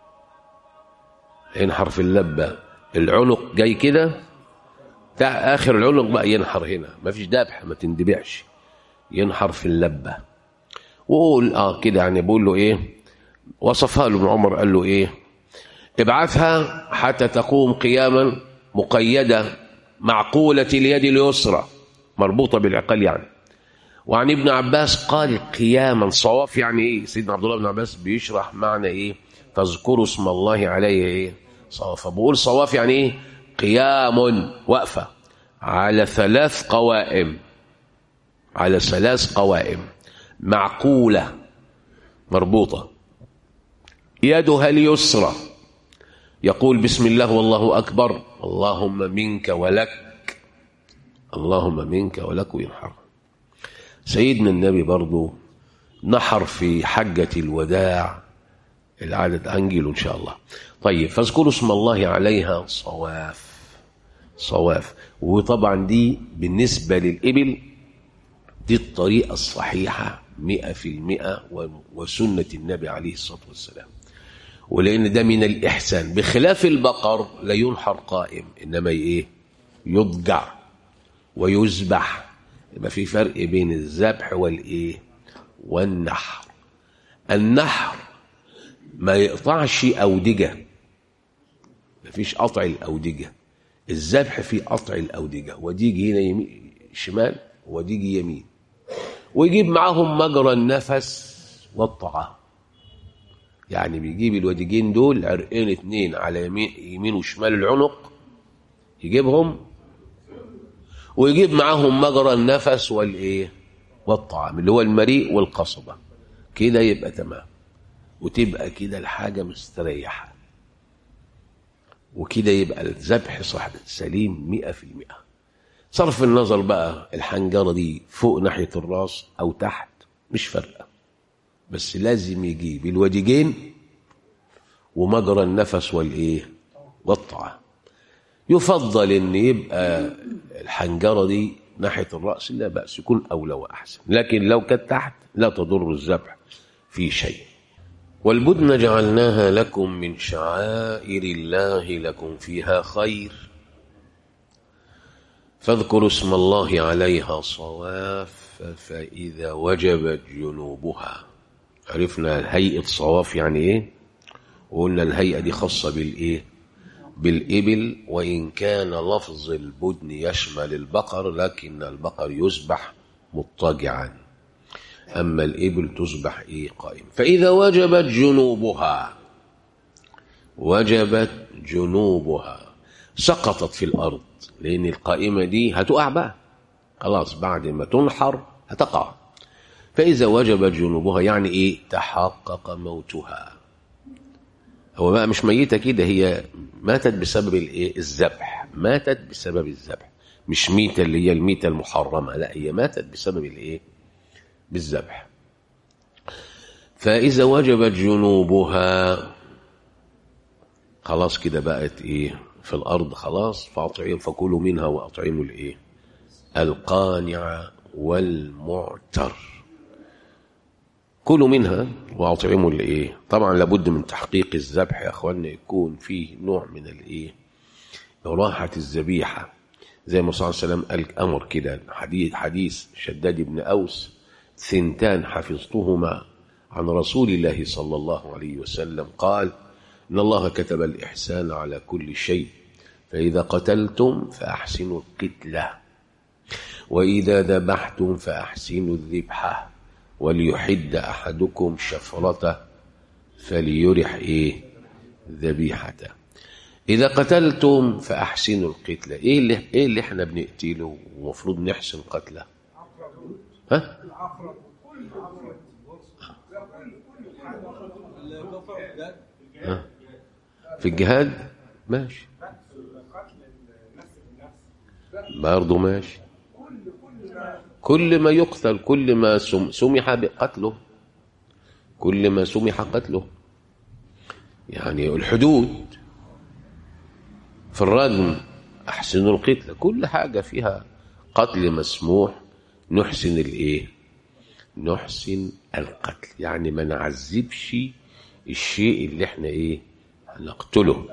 ينحر في اللبة، العنق جاي كده بتاع اخر العنق بقى ينحر هنا، ما فيش ذبح، ما تندبعش، ينحر في اللبة. وقول اه كده يعني، بقول له ايه؟ وصفها له ابن عمر، قال له ايه؟ ابعثها حتى تقوم قياما مقيدة معقولة اليد اليسرى مربوطة بالعقال يعني. وعن ابن عباس قال قياما صواف يعني ايه؟ سيدنا عبد الله بن عباس بيشرح معنى ايه؟ فاذكروا اسم الله عليه ايه؟ صواف. بقول صواف يعني ايه؟ قيام وقفة على ثلاث قوائم، على ثلاث قوائم معقولة مربوطة، يدها اليسرى يقول بسم الله والله أكبر، اللهم منك ولك، اللهم منك ولك، وينحر. سيدنا النبي برضو نحر في حجة الوداع، العدد أنجيل إن شاء الله. طيب فاذكروا اسم الله عليها صواف. صواف، وطبعا دي بالنسبة للإبل دي الطريقة الصحيحة مئة في المئة وسنة النبي عليه الصلاة والسلام، ولأن ده من الإحسان. بخلاف البقر لا ينحر قائم، إنما إيه؟ يضجع ويذبح. يبقى في فرق بين الذبح والإيه؟ والنحر. النحر ما يقطعش أودجة، ما فيش قطع الأودجة. الذبح فيه قطع الأودجة، ودي يجي هنا يمين شمال ودي يجي يمين، ويجيب معاهم مجرى النفس والطعام، يعني بيجيب الوديجين دول عرقين اتنين على يمين, يمين وشمال العنق يجيبهم، ويجيب معاهم مجرى النفس والايه والطعام اللي هو المريء والقصبة، كده يبقى تمام. وتبقى كده الحاجة مستريحة، وكده يبقى الذبح صح سليم مئة في المئة. صرف النظر بقى الحنجرة دي فوق ناحية الراس أو تحت مش فارقة، بس لازم يجيب الوجهين ومجرى النفس والإيه والطعام. يفضل ان يبقى الحنجرة دي ناحية الرأس لا بأس، يكون أولى وأحسن، لكن لو كانت تحت لا تضر الذبح في شيء. والبدن جعلناها لكم من شعائر الله لكم فيها خير فاذكروا اسم الله عليها صواف فإذا وجبت جنوبها. عرفنا الهيئة صواف يعني ايه، وقلنا الهيئة دي خاصة بالايه بالإبل، وإن كان لفظ البدن يشمل البقر لكن البقر يذبح مضطجعا، أما الإبل تذبح إيه قائم. فإذا وجبت جنوبها، وجبت جنوبها سقطت في الأرض، لأن القائمة دي هتقع بقى خلاص بعد ما تنحر هتقع. فإذا وجبت جنوبها يعني إيه تحقق موتها. هو بقى مش ميتة كده، هي ماتت بسبب الايه الذبح، ماتت بسبب الذبح، مش ميتة اللي هي الميتة المحرمة، لا هي ماتت بسبب الايه بالذبح. فإذا وجبت جنوبها خلاص كده بقت ايه في الأرض خلاص، فأطعموا فكلوا منها وأطعموا الايه القانع والمعتر. كلوا منها واطعموا الايه. طبعا لابد من تحقيق الذبح يا اخوانا، يكون فيه نوع من الايه راحه الذبيحه، زي ما صلى الله عليه وسلم قال امر كده، حديث حديث شداد بن اوس: ثنتان حفظتهما عن رسول الله صلى الله عليه وسلم قال: ان الله كتب الاحسان على كل شيء، فاذا قتلتم فاحسنوا القتله، واذا ذبحتم فاحسنوا الذبحه، وليحد أحدكم شفرته فليرح إيه ذبيحته. إذا قتلتم فأحسنوا القتلة. إيه اللي إيه اللي إحنا بنقتله ومفروض نحسن قتله؟ ها؟ ها؟ في الجهاد ماشي، برضه ماشي، كل ما يقتل، كل ما سمح بقتله، كل ما سمح قتله. يعني الحدود في الرجم أحسنوا القتل، كل حاجة فيها قتل مسموح نحسن الايه نحسن القتل، يعني ما نعذبش الشيء اللي احنا ايه هنقتله.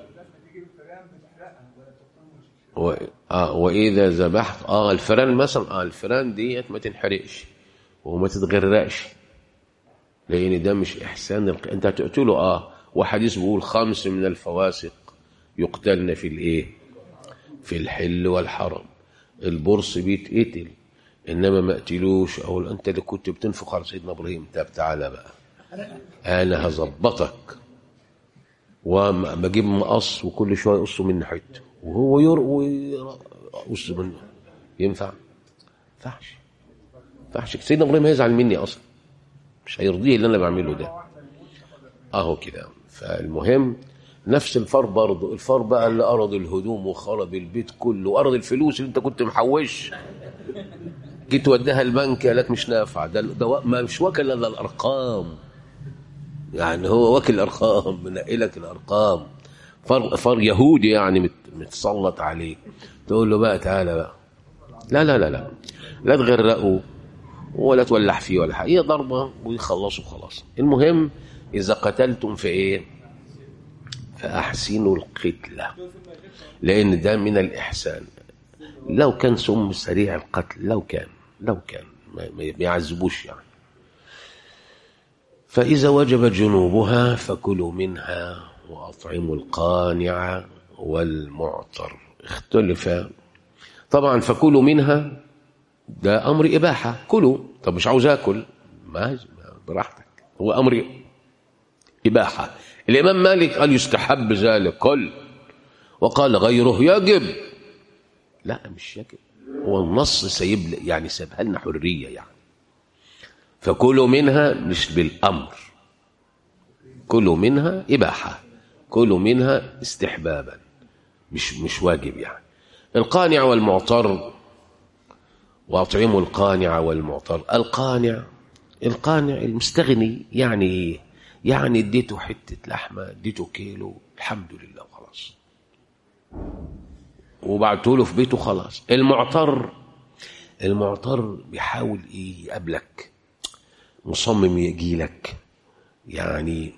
و... آه وإذا ذبحت آه الفران مثلا، آه الفران ديت ما تنحرقش وما تتغرقش، لأن ده مش إحسان الق... أنت هتقتله. آه وحديث بيقول: خمس من الفواسق يقتلن في الإيه في الحل والحرم. البرص بيتقتل إنما ما قتلوش. أو أنت اللي كنت بتنفق على سيدنا إبراهيم، طب تعالى بقى أنا هظبطك، وبجيب مقص وكل شوية يقصوا مني حتة وهو يرقوا يقص منه. ينفع؟ ينفعش ينفعش. سيدنا إبراهيم هيزعل مني أصلا، مش هيرضيه اللي أنا بعمله ده. أهو كده. فالمهم نفس الفار برضه، الفار بقى اللي أرض الهدوم وخرب البيت كله وأرض الفلوس اللي أنت كنت محوش، جيت وديها البنك قال لك مش نافع، ده, ده ما مش واكل الا الارقام، يعني هو واكل الارقام، منقلك الارقام. فار, فار يهودي يعني متسلط عليه، تقول له بقى تعالى بقى، لا لا لا لا لا تغرقوا ولا تولح فيه ولا حاجه، هي ضربه ويخلصوا خلاص. المهم اذا قتلتم في ايه فاحسنوا القتله، لان ده من الاحسان. لو كان سم سريع القتل، لو كان لو كان ما يعذبوش يعني. فإذا وجبت جنوبها فكلوا منها وأطعموا القانع والمعتر. اختلف طبعا، فكلوا منها ده أمر إباحة، كلوا. طب مش عاوز أكل، ما براحتك، هو أمر إباحة. الإمام مالك قال يستحب ذلك كل، وقال غيره يجب. لا مش يجب، هو النص سيب يعني سيبها لنا حرية يعني. فكلوا منها مش بالأمر، كلوا منها إباحة، كلوا منها استحبابا، مش مش واجب يعني. القانع والمعتر، وأطعموا القانع والمعتر. القانع القانع المستغني، يعني ايه؟ يعني اديته حتة لحمة، اديته كيلو، الحمد لله وخلاص، وبعته له في بيته خلاص. المعتر المعتر بيحاول ايه؟ يقابلك، مصمم يجي لك، يعني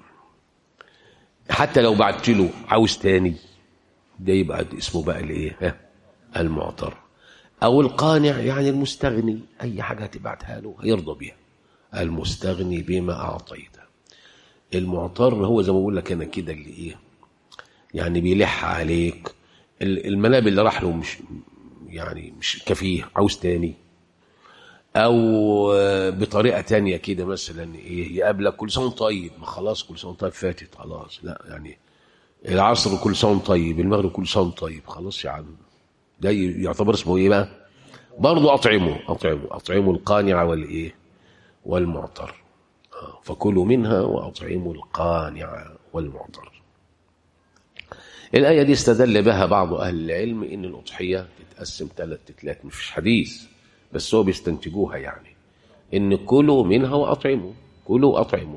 حتى لو بعت له عاوز تاني، ده يبقى اسمه بقى الايه؟ المعتر. او القانع يعني المستغني، اي حاجه تبعتها له هيرضى بيها. المستغني بما اعطيته. المعتر هو زي ما بقول لك انا كده، اللي ايه يعني بيلح عليك، المنابل اللي راح له مش يعني مش كفيه، عاوز تاني، او بطريقه تانية كده، مثلا ايه؟ يقابلك كل سنه طيب، ما خلاص كل سنه طيب فاتت خلاص، لا يعني العصر كل سنه طيب، المغرب كل سنه طيب، خلاص يا عم، ده يعتبر اسمه ايه بقى؟ برضه اطعمه اطعمه اطعموا القانع والايه؟ والمعتر. فكلوا منها واطعموا القانع والمعتر. الآية دي استدل بها بعض أهل العلم إن الأضحية تتقسم ثلاث تتلات، مفيش حديث بس هو بيستنتجوها، يعني إن كلوا منها وأطعموا، كلوا وأطعموا.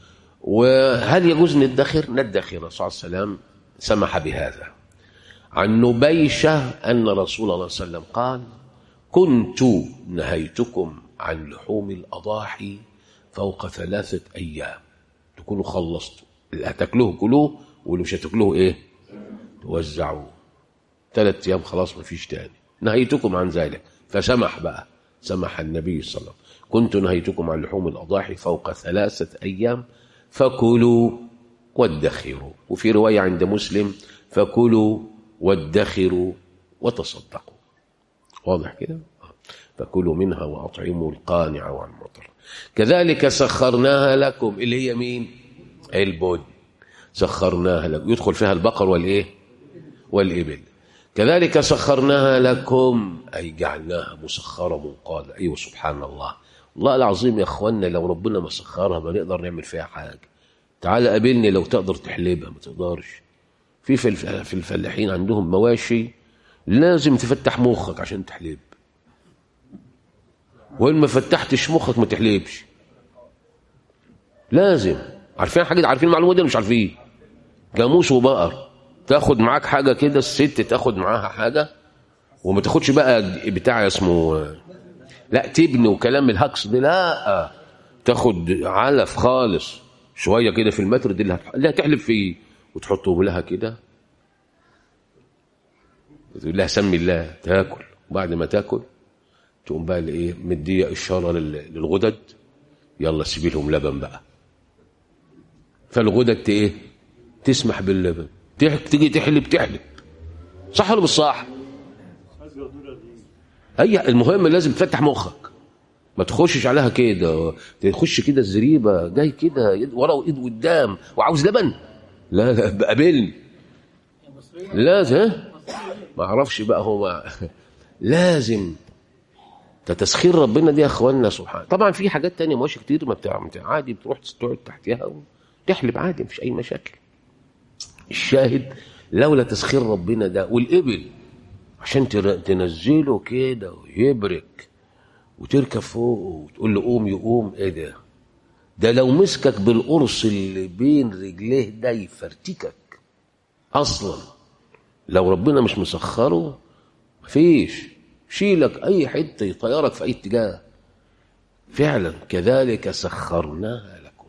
وهل يجوز ندخر؟ ندخر. الرسول صلى الله عليه وسلم سمح بهذا. عن نبيشة أن رسول الله صلى الله عليه وسلم قال: كنت نهيتكم عن لحوم الأضاحي فوق ثلاثة أيام، تكونوا خلصتوا اللي هتاكلوه كلوه، واللي مش هتاكلوه إيه؟ توزعوا. ثلاث أيام خلاص، ما فيش تاني. نهيتكم عن ذلك، فسمح بقى، سمح النبي صلى الله عليه وسلم: كنت نهيتكم عن لحوم الأضاحي فوق ثلاثة أيام فكلوا وادخروا. وفي رواية عند مسلم: فكلوا وادخروا وتصدقوا. واضح كده؟ فكلوا منها وأطعموا القانع والمعتر. كذلك سخرناها لكم، اللي هي مين؟ البن. سخرناها لكم، يدخل فيها البقر والإيه؟ والإبل. كذلك سخرناها لكم، أي جعلناها مسخرة منقادة. أيوة سبحان الله، الله العظيم يا أخوانا، لو ربنا ما سخرها ما نقدر نعمل فيها حاجة. تعال قابلني لو تقدر تحلبها، ما تقدرش. في في الفلاحين عندهم مواشي لازم تفتح مخك عشان تحلب، وإن ما فتحتش مخك ما تحلبش. لازم. عارفين حاجة؟ عارفين المعلومة دي مش عارفين؟ جاموس وبقر تاخد معاك حاجة كده، الست تاخد معاها حاجة، وما تاخدش بقى بتاع اسمه لا تبني وكلام الهكس ده، لا، تاخد علف خالص شوية كده في المتر دي اللي هتحلب فيه، وتحطه لها كده، تقول لها سمي الله، تاكل. وبعد ما تاكل تقوم بقى الايه؟ مديه اشاره للغدد، يلا سيبي لهم لبن بقى. فالغدد ايه؟ تسمح باللبن، تيجي تحلب تحلب، صح ولا مش صح؟ اي المهم لازم تفتح مخك، ما تخشش عليها كده، تخش كده الزريبه جاي كده ورا وايد قدام وعاوز لبن، لا لا قابلني، لازم. ما اعرفش بقى هو لازم تسخير ربنا دي يا اخواننا سبحان. طبعا في حاجات تانية مواشي كتير ما بتاع عادي، بتروح تقعد تحتها وتحلب عادي، مفيش اي مشاكل. الشاهد لولا تسخير ربنا ده، والإبل عشان تنزله كده ويبرك وتركب فوق وتقول له قوم يقوم، ايه ده؟ ده لو مسكك بالقرص اللي بين رجليه ده يفرتكك اصلا. لو ربنا مش مسخره مفيش، شيلك اي حته، يطيرك في اي اتجاه. فعلا كذلك سخرناها لكم،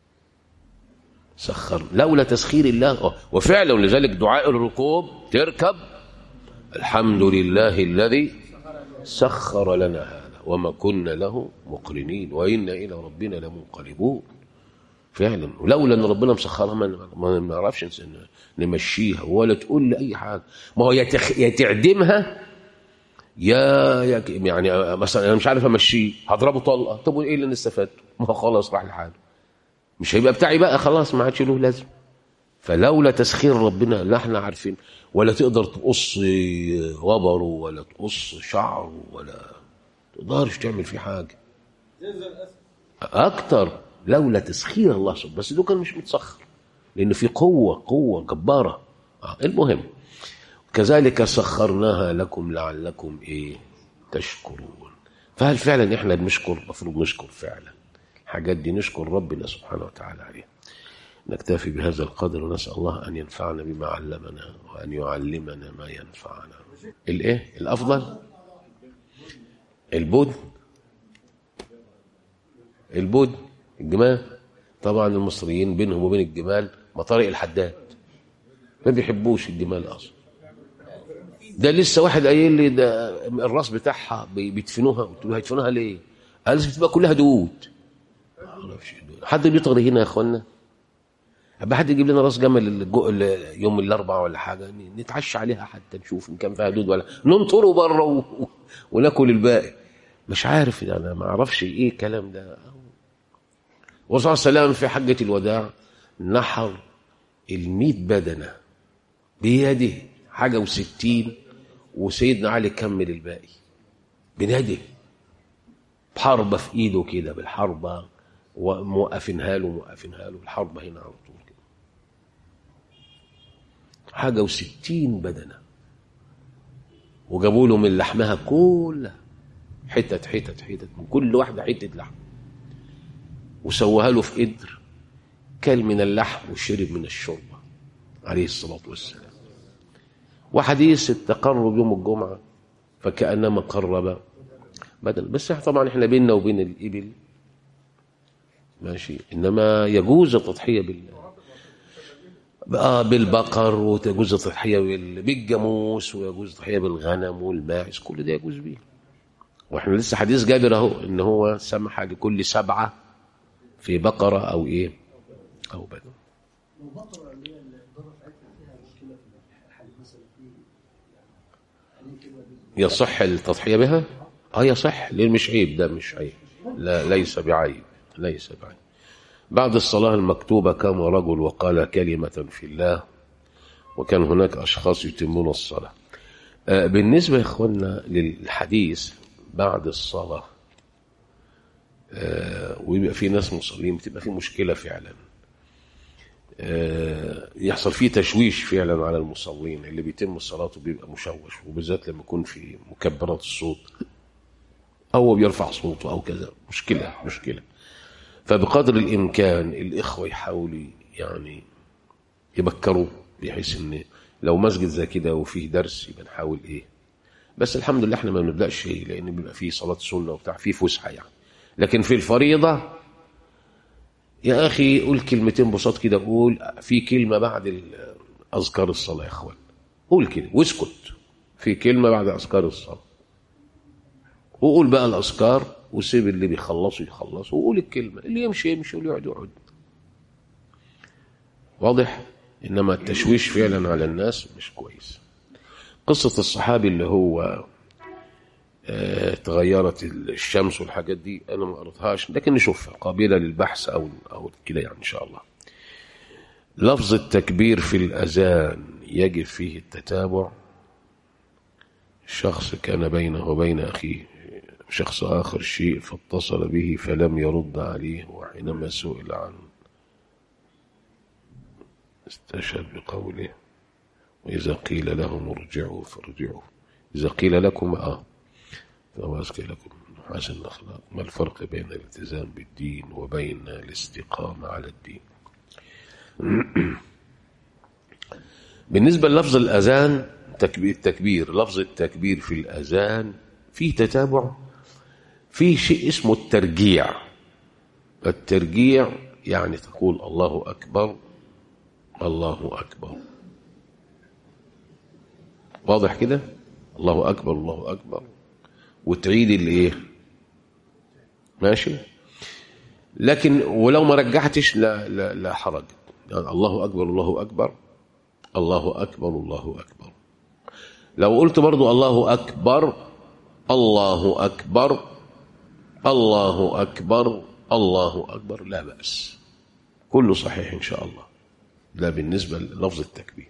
سخر لولا تسخير الله. وفعلا لذلك دعاء الركوب تركب: الحمد لله الذي سخر لنا هذا وما كنا له مقرنين وإنا إلى ربنا لمنقلبون. فعلا، ولولا ان ربنا مسخرها ما نعرفش نمشيها ولا تقول لي اي حاجه. ما هو يا تعدمها يا يعني مثلا انا مش عارف امشيه، هضربه طلقه، طب وايه اللي استفدته؟ ما هو خلاص راح لحاله، مش هيبقى بتاعي بقى خلاص، ما عادش له لازم. فلولا تسخير ربنا لا احنا عارفين، ولا تقدر تقص غبره ولا تقص شعره، ولا تقدرش تعمل فيه حاجه اكتر لولا تسخير الله سبحانه. بس ده كان مش متسخر، لأن في قوة قوة جبارة. آه. المهم كذلك سخرناها لكم لعلكم إيه تشكرون. فهل فعلا إحنا بنشكر؟ المفروض نشكر فعلا الحاجات دي، نشكر ربنا سبحانه وتعالى عليها. نكتفي بهذا القدر ونسأل الله أن ينفعنا بما علمنا وأن يعلمنا ما ينفعنا. الإيه الأفضل؟ البود البود الجمال. طبعا المصريين بينهم وبين الجمال مطارق الحداد، ما بيحبوش الجمال أصلا. ده لسه واحد قايل لي ده الراس بتاعها بيدفنوها، قلت له هيدفنوها ليه؟ قال لي بتبقى كلها دود. حد بيطغى هنا يا اخوانا؟ ابقى حد يجيب لنا راس جمل يوم الاربعاء ولا حاجه نتعشى عليها حتى نشوف ان كان فيها دود ولا ننطره بره و... وناكل الباقي. مش عارف انا ما اعرفش ايه الكلام ده. والرسول صلى الله عليه وسلم في حجه الوداع نحر الميت بدنه بيده حاجه وستين، وسيدنا علي كمل الباقي بناده بحربه في ايده كده، بالحربه وموقفينها له موقفينها له الحربه هنا على طول كده، حاجه وستين بدنه، وجابوا له من لحمها كلها حتت حتت حتت من كل واحده حته لحم، وسووها له في قدر، كل من اللحم وشرب من الشوربه عليه الصلاه والسلام. وحديث التقرب يوم الجمعه فكأنما قرب بدل. بس طبعا احنا بيننا وبين الإبل ماشي، إنما يجوز التضحية بال بالبقر، وتجوز التضحية بالجاموس، ويجوز التضحية بالغنم والماعز، كل ده يجوز به. واحنا لسه حديث جابر اهو ان هو سمح لكل سبعة في بقرة او ايه او بدن. البقرة اللي هي الضرر بتاعتها فيها مشكلة في الحليب مثلا، يصح التضحية بها؟ اه يصح، ليه مش عيب؟ ده مش عيب، لا ليس بعيب، ليس بعيب. بعد الصلاة المكتوبة قام رجل وقال كلمة في الله، وكان هناك أشخاص يتمون الصلاة. آه بالنسبة يا إخوانا للحديث بعد الصلاة آه ويبقى في ناس مصلين، بتبقى في مشكلة فعلا، آه يحصل فيه تشويش فعلا على المصلين، اللي بيتم الصلاة بيبقى مشوش، وبالذات لما يكون في مكبرات الصوت أو بيرفع صوته أو كذا، مشكلة مشكلة. فبقدر الإمكان الإخوة يحاولوا يعني يبكروا، بحيث إن لو مسجد زي كده وفيه درس يبقى نحاول إيه. بس الحمد لله احنا ما بنبدأش شيء، لأن بيبقى فيه صلاة سنة وبتاع، فيه فسحة يعني. لكن في الفريضة يا أخي قول كلمتين بساط كده، قول في كلمة بعد أذكار الصلاة يا إخوان، قول كده واسكت في كلمة بعد أذكار الصلاة، وقول بقى الأذكار، وسيب اللي بيخلصوا يخلصوا، وقول الكلمة، اللي يمشي يمشي واللي يقعد يقعد. واضح؟ إنما التشويش فعلا على الناس مش كويس. قصة الصحابي اللي هو اه تغيرت الشمس والحاجات دي أنا ما قرأتهاش، لكن نشوفها قابلة للبحث أو أو كده يعني إن شاء الله. لفظ التكبير في الأذان يجب فيه التتابع. شخص كان بينه وبين أخيه شخص آخر شيء فاتصل به فلم يرد عليه، وحينما سئل عنه استشهد بقوله وإذا قيل لهم ارجعوا فارجعوا. إذا قيل لكم آه فما قيل لكم حسن الأخلاق. ما الفرق بين الالتزام بالدين وبين الاستقامة على الدين؟ بالنسبة للفظ الأذان التكبير، لفظ التكبير في الأذان فيه تتابع، في شيء اسمه الترجيع. الترجيع يعني تقول الله أكبر الله أكبر، واضح كده؟ الله أكبر الله أكبر، وتعيد الإيه؟ ماشي. لكن ولو ما رجعتش لا, لا, لا حرج، يعني الله أكبر الله أكبر الله أكبر الله أكبر. لو قلت برضو الله أكبر الله أكبر الله أكبر الله أكبر لا بأس، كله صحيح إن شاء الله. ده بالنسبة للفظ التكبير.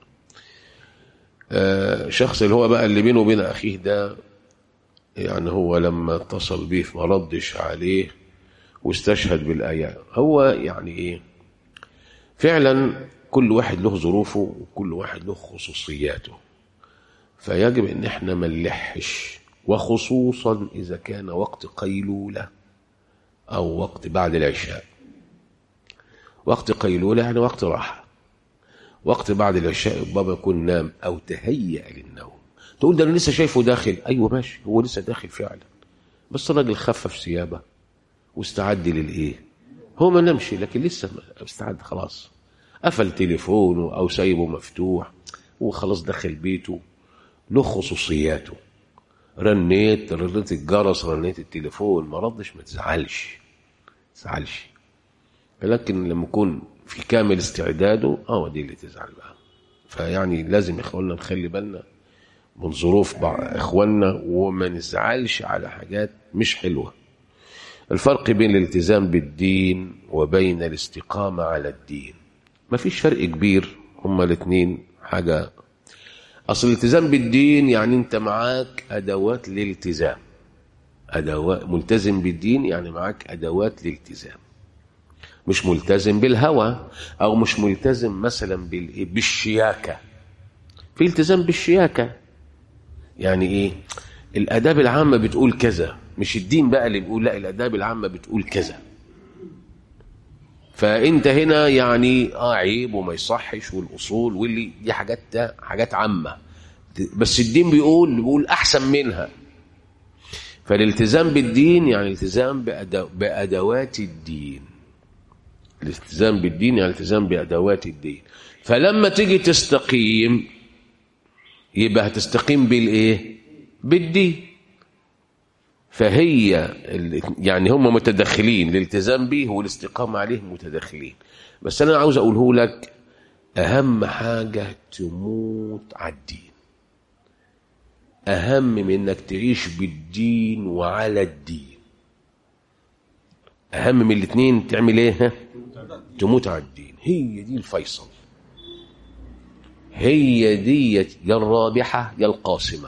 آه شخص اللي هو بقى اللي بينه وبين أخيه ده، يعني هو لما اتصل بيه ما ردش عليه واستشهد بالآيات، هو يعني إيه فعلا كل واحد له ظروفه وكل واحد له خصوصياته، فيجب ان احنا ما نلحش، وخصوصا اذا كان وقت قيلولة او وقت بعد العشاء. وقت قيلولة يعني وقت راحة، وقت بعد العشاء بابا يكون نام او تهيأ للنوم. تقول ده انا لسه شايفه داخل، ايوه ماشي، هو لسه داخل فعلا، بس الراجل خفف ثيابه واستعد للايه، هو ما نمشي لكن لسه استعد، خلاص قفل تليفونه او سايبه مفتوح وخلاص دخل بيته، له خصوصياته. رنيت رنيت الجرس، رنيت التليفون، ما ردش، ما تزعلش تزعلش، لكن لما يكون في كامل استعداده اه دي اللي تزعل بقى. فيعني لازم يا اخوانا نخلي بالنا من ظروف اخواننا وما نزعلش على حاجات مش حلوه. الفرق بين الالتزام بالدين وبين الاستقامه على الدين ما فيش فرق كبير، هما الاثنين حاجه. اصل الالتزام بالدين يعني انت معاك ادوات للالتزام، ادوات ملتزم بالدين يعني معاك ادوات للالتزام، مش ملتزم بالهوى او مش ملتزم مثلا بالشياكه. في التزام بالشياكه يعني ايه، الاداب العامه بتقول كذا، مش الدين بقى اللي بيقول، لا الاداب العامه بتقول كذا، فانت هنا يعني اه عيب وما يصحش والاصول واللي دي حاجات حاجات عامه، بس الدين بيقول بيقول احسن منها. فالالتزام بالدين يعني التزام بأدو بادوات الدين، الالتزام بالدين يعني التزام بادوات الدين. فلما تيجي تستقيم يبقى هتستقيم بالايه، بالدين. فهي يعني هم متداخلين، الالتزام به والاستقامه عليه متداخلين. بس انا عاوز اقوله لك اهم حاجه تموت على الدين، اهم من انك تعيش بالدين وعلى الدين. اهم من الاثنين تعمل ايه، تموت على الدين. هي دي الفيصل، هي دي يا الرابحه يا القاسمه.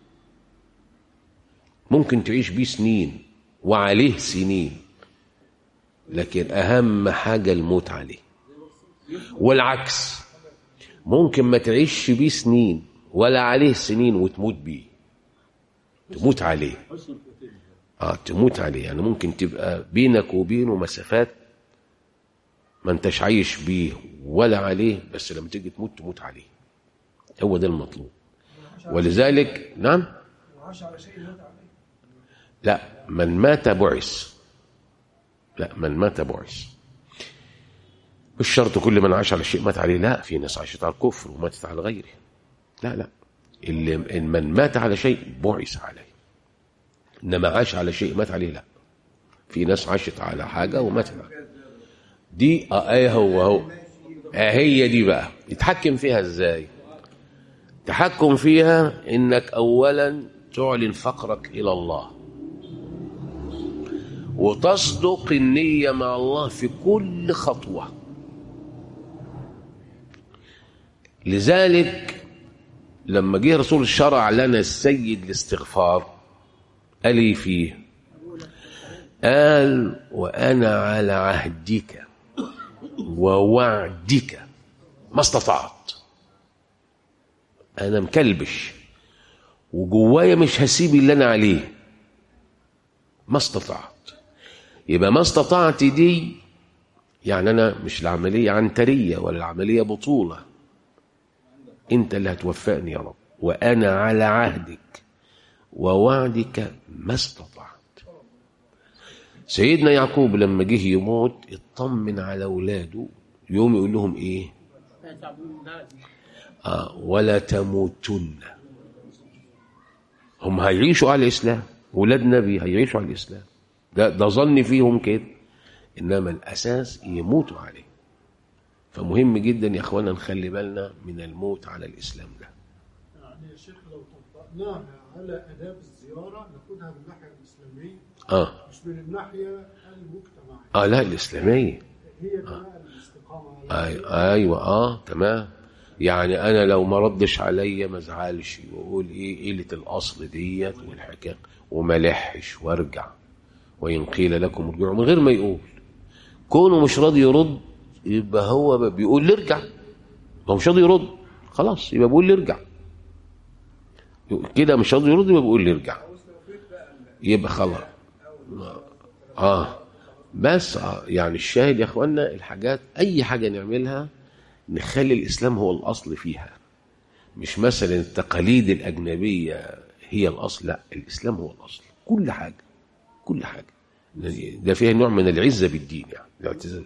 ممكن تعيش بيه سنين وعليه سنين، لكن اهم حاجه الموت عليه. والعكس، ممكن ما تعيش بيه سنين ولا عليه سنين وتموت بيه، تموت عليه. اه تموت عليه يعني ممكن تبقى بينك وبينه مسافات ما انتش عايش بيه ولا عليه، بس لما تيجي تموت تموت عليه. هو ده المطلوب. ولذلك نعم، لا من مات بعث، لا من مات بعث. مش شرط كل من عاش على شيء مات عليه، لا، في ناس عاشت على الكفر وماتت على غيره، لا لا، اللي من مات على شيء بعث عليه، انما عاش على شيء مات عليه لا. في ناس عاشت على حاجه وماتت عليه. دي اه هو هو آه هي دي بقى يتحكم فيها ازاي؟ تحكم فيها انك اولا تعلن فقرك الى الله، وتصدق النية مع الله في كل خطوة. لذلك لما جه رسول الشرع لنا السيد الاستغفار قال لي فيه، قال وأنا على عهدك ووعدك ما استطعت. أنا مكلبش وجوايا مش هسيب اللي أنا عليه، ما استطعت. يبقى ما استطعت دي يعني أنا مش العملية عنترية ولا العملية بطولة، أنت اللي هتوفقني يا رب. وأنا على عهدك ووعدك ما استطعت. سيدنا يعقوب لما جه يموت اطمن على أولاده، يوم يقول لهم إيه؟ آه ولا تموتن. هم هيعيشوا على الإسلام، أولاد نبي هيعيشوا على الإسلام، ده, ده ظن فيهم كده، إنما الأساس يموتوا عليه. فمهم جدا يا أخوانا نخلي بالنا من الموت على الإسلام ده. يعني يا شيخ لو طبقناها على آداب الزيارة ناخدها من الناحية الإسلامية آه. مش من الناحية المجتمعية. آه لا الإسلامية هي كمان الاستقامة آه. أيوة آه تمام. يعني أنا لو ما ردش عليا ما ازعلش وأقول إيه قلة الأصل ديت والحكاية وما لحش وارجع، وإن قيل لكم ارجعوا، من غير ما يقول. كونه مش راضي يرد يبقى هو بيقول نرجع، ما هو مش راضي يرد، خلاص يبقى بقول لي ارجع كده، مش راضي يرد يبقى بقول لي ارجع، يبقى خلاص. اه بس آه يعني الشاهد يا اخوانا، الحاجات اي حاجه نعملها نخلي الاسلام هو الاصل فيها، مش مثلا التقاليد الاجنبيه هي الاصل، لا الاسلام هو الاصل. كل حاجه كل حاجه ده فيها نوع من العزه بالدين، يعني الاعتزاز.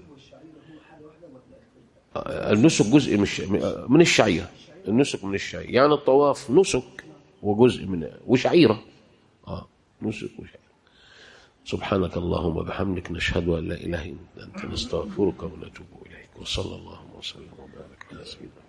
النسك جزء من الشعيره، النسك من الشعيره، يعني الطواف نسك وجزء من وشعيره. اه نسك وشعيره. سبحانك اللهم وبحمدك، نشهد ان لا اله الا انت، نستغفرك ونتوب اليك، وصلى الله وسلم وبارك على سيدنا